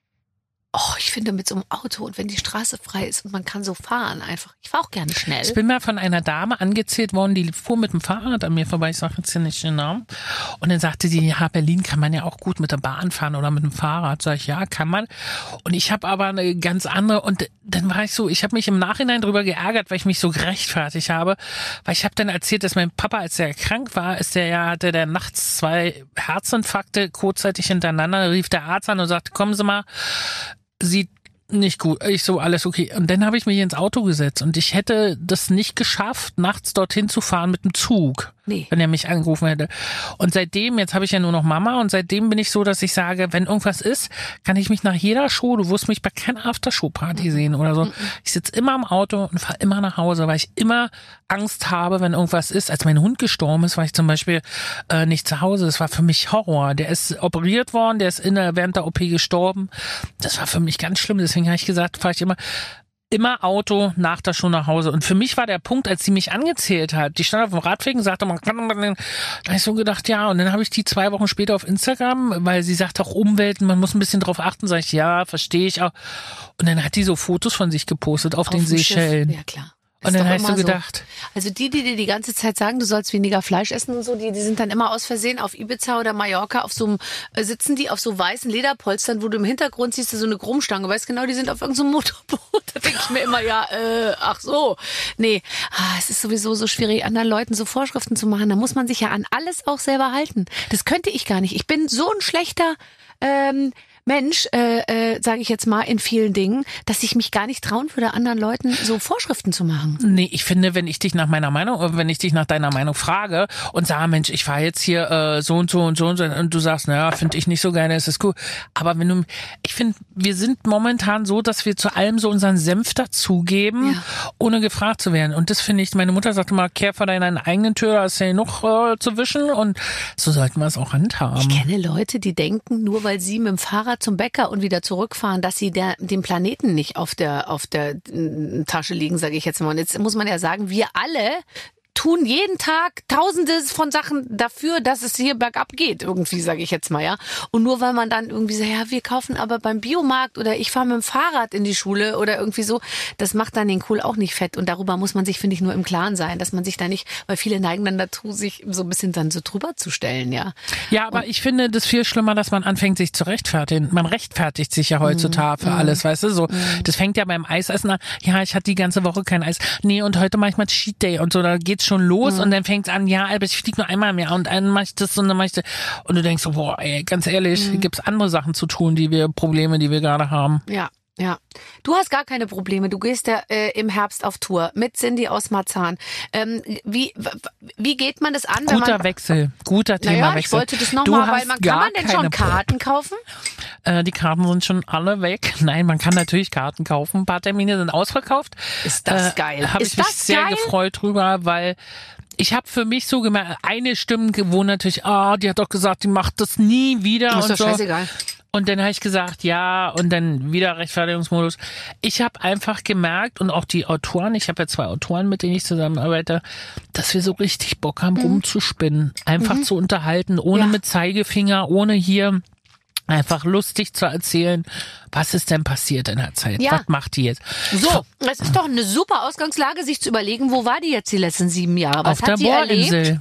[SPEAKER 2] Oh, ich finde mit so einem Auto und wenn die Straße frei ist und man kann so fahren einfach. Ich fahre auch gerne schnell.
[SPEAKER 4] Ich bin mal von einer Dame angezählt worden, die fuhr mit dem Fahrrad an mir vorbei, ich sage jetzt hier nicht den Namen. Und dann sagte sie, ja, Berlin kann man ja auch gut mit der Bahn fahren oder mit dem Fahrrad. Sag ich, ja, kann man. Und ich habe aber eine ganz andere, und dann war ich so, ich habe mich im Nachhinein drüber geärgert, weil ich mich so gerechtfertigt habe, weil ich habe dann erzählt, dass mein Papa, als er krank war, ist der ja, hatte der nachts zwei Herzinfarkte kurzzeitig hintereinander, rief der Arzt an und sagte, kommen Sie mal, sieht nicht gut. Ich so, alles okay. Und dann habe ich mich ins Auto gesetzt und ich hätte das nicht geschafft, nachts dorthin zu fahren mit dem Zug. Nee. Wenn er mich angerufen hätte. Und seitdem, jetzt habe ich ja nur noch Mama, und seitdem bin ich so, dass ich sage, wenn irgendwas ist, kann ich mich nach jeder Show, du wirst mich bei keiner Aftershow-Party mhm. sehen oder so. Mhm. Ich sitze immer im Auto und fahre immer nach Hause, weil ich immer Angst habe, wenn irgendwas ist. Als mein Hund gestorben ist, war ich zum Beispiel äh, nicht zu Hause. Das war für mich Horror. Der ist operiert worden, der ist in der, während der O P gestorben. Das war für mich ganz schlimm. Deswegen habe ich gesagt, fahre ich immer Immer Auto, nach der Show nach Hause. Und für mich war der Punkt, als sie mich angezählt hat, die stand auf dem Radweg und sagte, man kann, man, da habe ich so gedacht, ja, und dann habe ich die zwei Wochen später auf Instagram, weil sie sagt auch Umwelt, man muss ein bisschen drauf achten, sage ich, ja, verstehe ich auch. Und dann hat die so Fotos von sich gepostet auf, auf den Seychellen.
[SPEAKER 2] Ja, klar.
[SPEAKER 4] Und dann hast du gedacht.
[SPEAKER 2] So. Also die, die dir die ganze Zeit sagen, du sollst weniger Fleisch essen und so, die, die sind dann immer aus Versehen auf Ibiza oder Mallorca auf so einem, äh, sitzen die auf so weißen Lederpolstern, wo du im Hintergrund siehst, du so eine Chromstange, weißt genau, die sind auf irgendeinem so Motorboot. Da denke ich mir immer, ja, äh, ach so. Nee, ah, es ist sowieso so schwierig, anderen Leuten so Vorschriften zu machen. Da muss man sich ja an alles auch selber halten. Das könnte ich gar nicht. Ich bin so ein schlechter ähm, Mensch, äh, äh, sage ich jetzt mal, in vielen Dingen, dass ich mich gar nicht trauen würde, anderen Leuten so Vorschriften zu machen.
[SPEAKER 4] Nee, ich finde, wenn ich dich nach meiner Meinung, wenn ich dich nach deiner Meinung frage und sage, Mensch, ich fahre jetzt hier äh, so und so und so und so, und du sagst, naja, finde ich nicht so gerne, ist das cool. Aber wenn du, ich finde, wir sind momentan so, dass wir zu allem so unseren Senf dazugeben, ja. ohne gefragt zu werden. Und das finde ich, meine Mutter sagte mal, kehr vor deiner eigenen Tür, da ist ja noch äh, zu wischen, und so sollten wir es auch handhaben.
[SPEAKER 2] Ich kenne Leute, die denken, nur weil sie mit dem Fahrrad zum Bäcker und wieder zurückfahren, dass sie der, den Planeten nicht auf der, auf der Tasche liegen, sage ich jetzt mal. Und jetzt muss man ja sagen, wir alle tun jeden Tag Tausende von Sachen dafür, dass es hier bergab geht, irgendwie, sage ich jetzt mal, ja. Und nur weil man dann irgendwie sagt, ja, wir kaufen aber beim Biomarkt oder ich fahre mit dem Fahrrad in die Schule oder irgendwie so, das macht dann den Kohl auch nicht fett. Und darüber muss man sich, finde ich, nur im Klaren sein, dass man sich da nicht, weil viele neigen dann dazu, sich so ein bisschen dann so drüber zu stellen, ja.
[SPEAKER 4] Ja, aber und ich finde das viel schlimmer, dass man anfängt, sich zu rechtfertigen. Man rechtfertigt sich ja heutzutage mm, für mm, alles, weißt du, so. Mm. Das fängt ja beim Eisessen an. Ja, ich hatte die ganze Woche kein Eis. Nee, und heute mache ich mal Cheat Day und so, da geht's schon los, mhm. und dann fängt's an, ja, aber ich fliege nur einmal im Jahr und dann mach ich das und dann mach ich das. Und du denkst so, boah, ey, ganz ehrlich, mhm. gibt's andere Sachen zu tun, die wir, Probleme, die wir gerade haben.
[SPEAKER 2] Ja. Ja, du hast gar keine Probleme. Du gehst ja äh, im Herbst auf Tour mit Cindy aus Marzahn. Ähm, wie wie geht man das an?
[SPEAKER 4] Guter
[SPEAKER 2] wenn man,
[SPEAKER 4] Wechsel, guter Thema
[SPEAKER 2] naja,
[SPEAKER 4] Wechsel.
[SPEAKER 2] Ich wollte das nochmal, weil man kann man denn schon Karten kaufen?
[SPEAKER 4] Äh, die Karten sind schon alle weg. Nein, man kann natürlich Karten kaufen. Ein paar Termine sind ausverkauft.
[SPEAKER 2] Ist das äh, geil?
[SPEAKER 4] Habe ich mich sehr geil? gefreut drüber, weil ich habe für mich so gemerkt, eine Stimme gewohnt natürlich, ah, oh, die hat doch gesagt, die macht das nie wieder.
[SPEAKER 2] Das ist
[SPEAKER 4] und
[SPEAKER 2] doch
[SPEAKER 4] so.
[SPEAKER 2] scheißegal.
[SPEAKER 4] Und dann habe ich gesagt, ja, und dann wieder Rechtfertigungsmodus. Ich habe einfach gemerkt, und auch die Autoren, ich habe ja zwei Autoren, mit denen ich zusammenarbeite, dass wir so richtig Bock haben, mhm. rumzuspinnen. Einfach mhm. zu unterhalten, ohne ja. mit Zeigefinger, ohne hier einfach lustig zu erzählen, was ist denn passiert in der Zeit? Ja. Was macht die jetzt?
[SPEAKER 2] So, es ist doch eine super Ausgangslage, sich zu überlegen, wo war die jetzt die letzten sieben Jahre? Was
[SPEAKER 4] Auf der
[SPEAKER 2] hat die
[SPEAKER 4] Bohrinsel.
[SPEAKER 2] erlebt?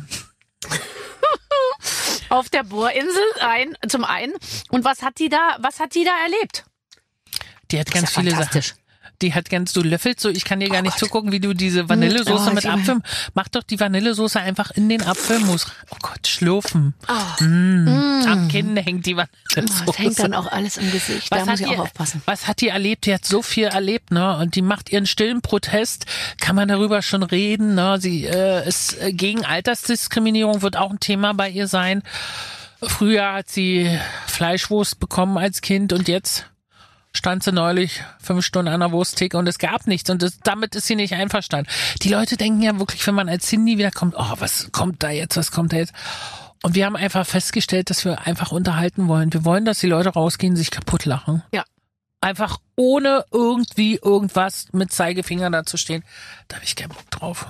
[SPEAKER 2] Auf der Bohrinsel ein, zum einen. Und was hat die da, was hat die da erlebt?
[SPEAKER 4] Die hat ganz
[SPEAKER 2] ja
[SPEAKER 4] viele Sachen. Die hat ganz, du löffelst so, ich kann dir gar
[SPEAKER 2] Oh
[SPEAKER 4] nicht
[SPEAKER 2] Gott.
[SPEAKER 4] zugucken, wie du diese Vanillesoße
[SPEAKER 2] Oh,
[SPEAKER 4] mit
[SPEAKER 2] ich-
[SPEAKER 4] Apfel, mach doch die Vanillesoße einfach in den Apfelmus. Oh Gott, schlürfen.
[SPEAKER 2] Oh.
[SPEAKER 4] Mm. Am Kinn hängt die
[SPEAKER 2] Oh,
[SPEAKER 4] Vanillesoße.
[SPEAKER 2] das hängt dann auch alles im Gesicht. Da muss ich auch aufpassen.
[SPEAKER 4] Was hat die erlebt? Die hat so viel erlebt, ne? Und die macht ihren stillen Protest. Kann man darüber schon reden, ne? Sie äh, ist äh, gegen Altersdiskriminierung, wird auch ein Thema bei ihr sein. Früher hat sie Fleischwurst bekommen als Kind und jetzt stand sie neulich fünf Stunden an der Wursttheke und es gab nichts und das, damit ist sie nicht einverstanden. Die Leute denken ja wirklich, wenn man als Cindy wiederkommt, oh, was kommt da jetzt, was kommt da jetzt? Und wir haben einfach festgestellt, dass wir einfach unterhalten wollen. Wir wollen, dass die Leute rausgehen, sich kaputt lachen.
[SPEAKER 2] Ja.
[SPEAKER 4] Einfach ohne irgendwie irgendwas mit Zeigefinger da zu stehen. Da habe ich keinen Bock drauf.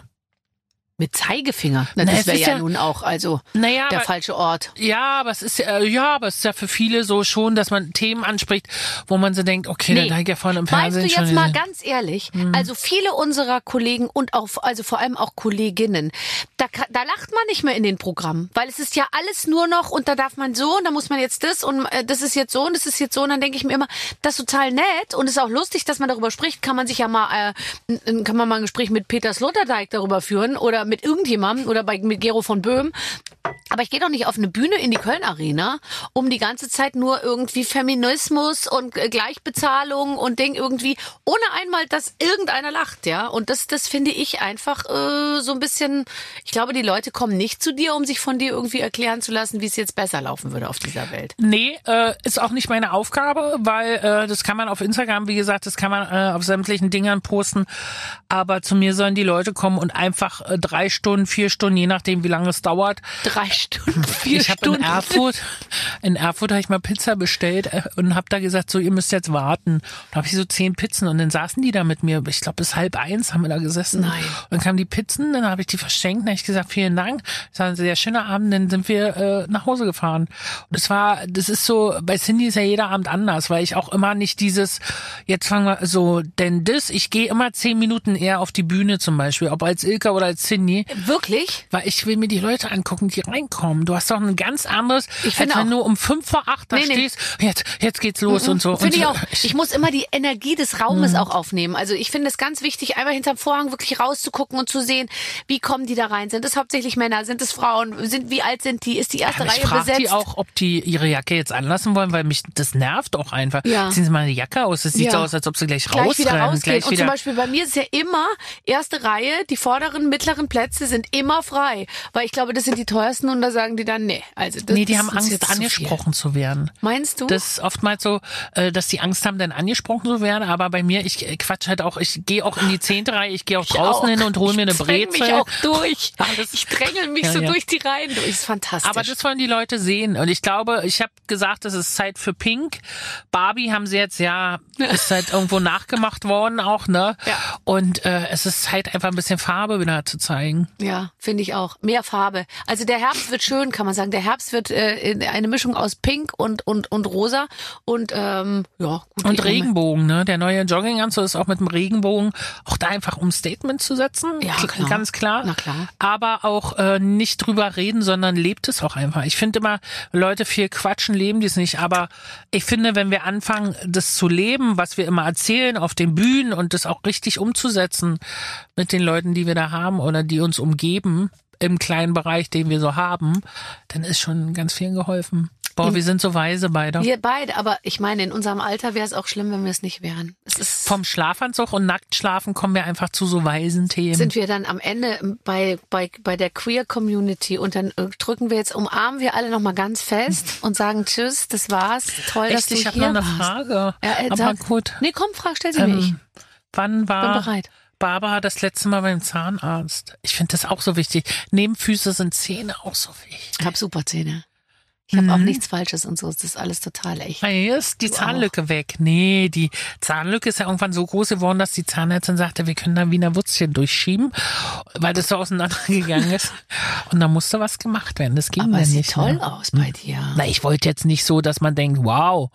[SPEAKER 2] Mit Zeigefinger. Na,
[SPEAKER 4] Na,
[SPEAKER 2] das
[SPEAKER 4] es
[SPEAKER 2] wäre
[SPEAKER 4] ist
[SPEAKER 2] ja,
[SPEAKER 4] ja-
[SPEAKER 2] nun auch also
[SPEAKER 4] Naja,
[SPEAKER 2] der
[SPEAKER 4] aber,
[SPEAKER 2] falsche Ort.
[SPEAKER 4] ja, aber es ist ja, ja, aber es ist ja für viele so schon, dass man Themen anspricht, wo man so denkt, okay,
[SPEAKER 2] Nee.
[SPEAKER 4] nee. da habe ich ja vorhin im
[SPEAKER 2] Meinst du
[SPEAKER 4] Fernsehen
[SPEAKER 2] jetzt
[SPEAKER 4] schon
[SPEAKER 2] mal
[SPEAKER 4] gesehen.
[SPEAKER 2] ganz ehrlich,
[SPEAKER 4] Mhm.
[SPEAKER 2] also viele unserer Kollegen und auch, also vor allem auch Kolleginnen, da, ka- da lacht man nicht mehr in den Programmen, weil es ist ja alles nur noch und da darf man so und da muss man jetzt das und äh, das ist jetzt so und das ist jetzt so und dann denke ich mir immer, das ist total nett und es ist auch lustig, dass man darüber spricht, kann man sich ja mal, äh, n- n- kann man mal ein Gespräch mit Peter Sloterdijk darüber führen oder mit irgendjemandem oder bei, mit Gero von Böhm. Aber ich gehe doch nicht auf eine Bühne in die Köln Arena, um die ganze Zeit nur irgendwie Feminismus und äh, Gleichbezahlung und Ding irgendwie, ohne einmal, dass irgendeiner lacht, ja. Und das, das finde ich einfach äh, so ein bisschen, ich glaube, die Leute kommen nicht zu dir, um sich von dir irgendwie erklären zu lassen, wie es jetzt besser laufen würde auf dieser Welt.
[SPEAKER 4] Nee, äh, ist auch nicht meine Aufgabe, weil äh, das kann man auf Instagram, wie gesagt, das kann man äh, auf sämtlichen Dingern posten. Aber zu mir sollen die Leute kommen und einfach äh, drei Stunden, vier Stunden, je nachdem, wie lange es dauert.
[SPEAKER 2] Drei Stunden, vier
[SPEAKER 4] Ich habe
[SPEAKER 2] Stunden.
[SPEAKER 4] in Erfurt, in Erfurt habe ich mal Pizza bestellt äh, und habe da gesagt, so ihr müsst jetzt warten. Da habe ich so zehn Pizzen und dann saßen die da mit mir. Ich glaube bis halb eins haben wir da gesessen.
[SPEAKER 2] Nein.
[SPEAKER 4] Und dann kamen die Pizzen, dann habe ich die verschenkt, dann habe ich gesagt, vielen Dank. Das war ein sehr schöner Abend, dann sind wir äh, nach Hause gefahren. Und es war, das ist so, bei Cindy ist ja jeder Abend anders, weil ich auch immer nicht dieses, jetzt fangen wir so, denn das, ich gehe immer zehn Minuten eher auf die Bühne zum Beispiel, ob als Ilka oder als Cindy.
[SPEAKER 2] Wirklich?
[SPEAKER 4] Weil ich will mir die Leute angucken, die reinkommen. Du hast doch ein ganz anderes,
[SPEAKER 2] Ich finde
[SPEAKER 4] als wenn
[SPEAKER 2] auch.
[SPEAKER 4] du um fünf vor acht da
[SPEAKER 2] Nee, nee.
[SPEAKER 4] stehst, jetzt, jetzt geht's los und so.
[SPEAKER 2] Finde
[SPEAKER 4] und
[SPEAKER 2] ich
[SPEAKER 4] so.
[SPEAKER 2] auch. Ich muss immer die Energie des Raumes auch aufnehmen. Also ich finde es ganz wichtig, einmal hinterm Vorhang wirklich rauszugucken und zu sehen, wie kommen die da rein? Sind es hauptsächlich Männer? Sind es Frauen? Sind, wie alt sind die? Ist die erste
[SPEAKER 4] Aber ich
[SPEAKER 2] Reihe
[SPEAKER 4] frage
[SPEAKER 2] besetzt?
[SPEAKER 4] die auch, ob die ihre Jacke jetzt anlassen wollen, weil mich das nervt auch einfach.
[SPEAKER 2] Ja.
[SPEAKER 4] Ziehen Sie mal eine Jacke aus, es sieht
[SPEAKER 2] Ja.
[SPEAKER 4] so aus, als ob sie gleich,
[SPEAKER 2] gleich wieder
[SPEAKER 4] rausrennen.
[SPEAKER 2] rausgehen.
[SPEAKER 4] Gleich
[SPEAKER 2] Und
[SPEAKER 4] wieder.
[SPEAKER 2] zum Beispiel bei mir ist es ja immer erste Reihe, die vorderen, mittleren Plätze sind immer frei. Weil ich glaube, das sind die teuersten und da sagen die dann, nee. Also das,
[SPEAKER 4] Nee, die
[SPEAKER 2] das
[SPEAKER 4] haben
[SPEAKER 2] ist
[SPEAKER 4] Angst,
[SPEAKER 2] jetzt zu viel.
[SPEAKER 4] angesprochen zu werden.
[SPEAKER 2] Meinst du?
[SPEAKER 4] Das ist oftmals so, äh, dass die Angst haben, dann angesprochen zu werden. Aber bei mir, ich äh, quatsch halt auch, ich gehe auch in die zehnte Reihe, ich gehe auch draußen
[SPEAKER 2] auch.
[SPEAKER 4] hin und hole mir eine
[SPEAKER 2] Ich dräng
[SPEAKER 4] Brezel.
[SPEAKER 2] mich auch durch.
[SPEAKER 4] Alles.
[SPEAKER 2] Ich drängel mich
[SPEAKER 4] Ja,
[SPEAKER 2] so
[SPEAKER 4] ja.
[SPEAKER 2] durch die Reihen durch. Das ist fantastisch.
[SPEAKER 4] Aber das wollen die Leute sehen. Und ich glaube, ich habe gesagt, es ist Zeit für Pink. Barbie haben sie jetzt, ja, ist halt irgendwo nachgemacht worden auch, ne?
[SPEAKER 2] Ja.
[SPEAKER 4] Und äh, es ist Zeit, einfach ein bisschen Farbe wieder zu zeigen.
[SPEAKER 2] Ja, finde ich auch. Mehr Farbe. Also der Herbst wird schön, kann man sagen. Der Herbst wird äh, eine Mischung aus Pink und und und Rosa und ähm, ja gut.
[SPEAKER 4] Und
[SPEAKER 2] die-
[SPEAKER 4] Regenbogen, ne? Der neue Jogginganzug ist auch mit dem Regenbogen, auch da einfach um ein Statement zu setzen.
[SPEAKER 2] Ja,
[SPEAKER 4] Kl-
[SPEAKER 2] klar.
[SPEAKER 4] Ganz klar.
[SPEAKER 2] Na klar.
[SPEAKER 4] Aber auch äh, nicht drüber reden, sondern lebt es auch einfach. Ich finde immer, Leute viel quatschen, leben die es nicht. Aber ich finde, wenn wir anfangen, das zu leben, was wir immer erzählen auf den Bühnen und das auch richtig umzusetzen mit den Leuten, die wir da haben oder die uns umgeben, im kleinen Bereich, den wir so haben, dann ist schon ganz vielen geholfen. Boah, wir sind so weise beide.
[SPEAKER 2] Wir beide, aber ich meine, in unserem Alter wäre es auch schlimm, wenn wir es nicht wären. Es ist,
[SPEAKER 4] Vom Schlafanzug und Nacktschlafen kommen wir einfach zu so weisen Themen.
[SPEAKER 2] sind wir dann am Ende bei bei bei der Queer Community und dann äh, drücken wir jetzt, umarmen wir alle noch mal ganz fest und sagen Tschüss, das war's, toll, dass
[SPEAKER 4] Echt,
[SPEAKER 2] du
[SPEAKER 4] ich habe
[SPEAKER 2] hier
[SPEAKER 4] noch eine
[SPEAKER 2] warst.
[SPEAKER 4] Frage.
[SPEAKER 2] Ja, äh,
[SPEAKER 4] Aber
[SPEAKER 2] sag-
[SPEAKER 4] gut.
[SPEAKER 2] Nee, komm, frag, stell sie mir. Ich
[SPEAKER 4] Ähm, wann
[SPEAKER 2] bin
[SPEAKER 4] war
[SPEAKER 2] bereit.
[SPEAKER 4] Barbara das letzte Mal beim Zahnarzt? Ich finde das auch so wichtig. Neben Füße sind Zähne auch so wichtig.
[SPEAKER 2] Ich habe super Zähne. Ich habe
[SPEAKER 4] Mhm.
[SPEAKER 2] auch nichts Falsches und so. Das ist alles total echt.
[SPEAKER 4] Ah, Hier ist die
[SPEAKER 2] Du
[SPEAKER 4] Zahnlücke weg. Nee, die Zahnlücke ist ja irgendwann so groß geworden, dass die Zahnärztin sagte, wir können da Wiener Würstchen durchschieben, weil das so auseinandergegangen ist. Und da musste was gemacht werden. Das ging
[SPEAKER 2] Aber
[SPEAKER 4] dann
[SPEAKER 2] es sieht
[SPEAKER 4] nicht
[SPEAKER 2] toll
[SPEAKER 4] mehr.
[SPEAKER 2] aus bei dir.
[SPEAKER 4] Na, ich wollte jetzt nicht so, dass man denkt, wow,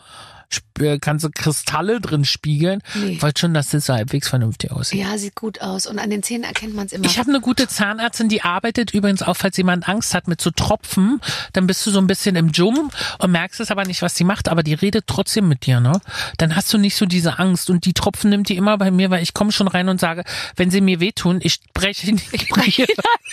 [SPEAKER 4] sp- kannst du Kristalle drin spiegeln.
[SPEAKER 2] Nee.
[SPEAKER 4] Ich wollte schon, dass das so halbwegs vernünftig aussieht.
[SPEAKER 2] Ja, sieht gut aus. Und an den Zähnen erkennt man es immer.
[SPEAKER 4] Ich habe eine gute Zahnärztin, die arbeitet übrigens auch, falls jemand Angst hat mit so Tropfen, dann bist du so ein bisschen im Dschungel und merkst es aber nicht, was sie macht, aber die redet trotzdem mit dir, ne? Dann hast du nicht so diese Angst und die Tropfen nimmt die immer bei mir, weil ich komme schon rein und sage, wenn sie mir wehtun, ich breche nicht.
[SPEAKER 2] Ich breche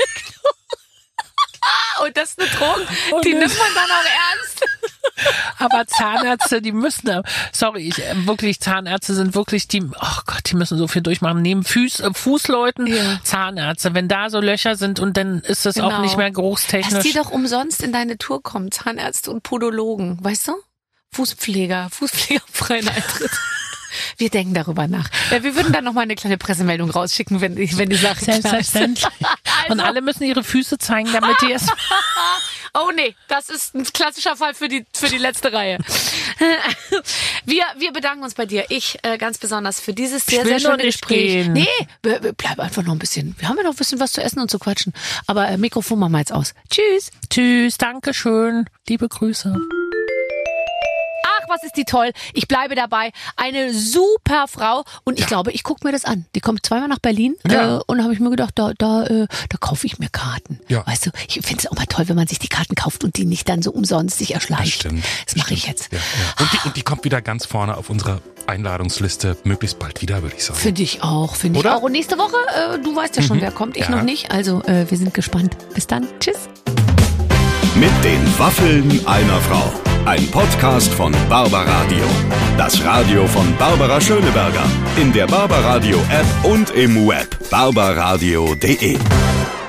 [SPEAKER 2] Und das ist eine Droge,
[SPEAKER 4] Und
[SPEAKER 2] die
[SPEAKER 4] das-
[SPEAKER 2] nimmt man dann auch ernst.
[SPEAKER 4] Aber Zahnärzte, die müssen, sorry, ich, äh, wirklich, Zahnärzte sind wirklich, die, oh Gott, die müssen so viel durchmachen. Neben Fuß, äh, Fußleuten,
[SPEAKER 2] Ja.
[SPEAKER 4] Zahnärzte, wenn da so Löcher sind und dann ist das auch
[SPEAKER 2] Genau.
[SPEAKER 4] nicht mehr
[SPEAKER 2] Lass
[SPEAKER 4] geruchstechnisch.
[SPEAKER 2] die doch umsonst in deine Tour kommen, Zahnärzte und Podologen, weißt du? Fußpfleger, Fußpfleger auf freien Eintritt. Wir denken darüber nach. Ja, wir würden dann noch mal eine kleine Pressemeldung rausschicken, wenn, wenn die Sache klar ist.
[SPEAKER 4] Selbstverständlich. Und alle müssen ihre Füße zeigen, damit die es.
[SPEAKER 2] Oh nee, das ist ein klassischer Fall für die für die letzte Reihe. Wir wir bedanken uns bei dir. Ich äh, ganz besonders für dieses sehr
[SPEAKER 4] will
[SPEAKER 2] sehr
[SPEAKER 4] nur
[SPEAKER 2] schöne
[SPEAKER 4] nicht
[SPEAKER 2] Gespräch.
[SPEAKER 4] gehen.
[SPEAKER 2] Nee, wir, wir bleiben einfach noch ein bisschen. Wir haben ja noch ein bisschen was zu essen und zu quatschen. Aber äh, Mikrofon machen wir jetzt aus. Tschüss.
[SPEAKER 4] Tschüss, Dankeschön. Liebe Grüße.
[SPEAKER 2] Ach, was ist die toll. Ich bleibe dabei. Eine super Frau. Und ich glaube, ich gucke mir das an. Die kommt zweimal nach Berlin.
[SPEAKER 3] Ja.
[SPEAKER 2] Äh, und habe ich mir gedacht, da, da, äh, da kaufe ich mir Karten.
[SPEAKER 3] Ja.
[SPEAKER 2] Weißt du, ich finde es auch mal toll, wenn man sich die Karten kauft und die nicht dann so umsonst sich erschleicht.
[SPEAKER 3] Das stimmt.
[SPEAKER 2] Das mache ich jetzt.
[SPEAKER 3] Ja, ja. Und, die, und die kommt wieder ganz vorne auf unserer Einladungsliste. Möglichst bald wieder, würde ich sagen.
[SPEAKER 2] Finde ich auch, finde ich
[SPEAKER 3] Oder?
[SPEAKER 2] auch. Und nächste Woche, äh, du weißt ja schon, wer kommt. Ich
[SPEAKER 3] Ja.
[SPEAKER 2] noch nicht. Also, äh, wir sind gespannt. Bis dann. Tschüss.
[SPEAKER 1] Mit den Waffeln einer Frau. Ein Podcast von Barbaradio. Das Radio von Barbara Schöneberger. In der Barbaradio App und im Web barbaradio punkt de.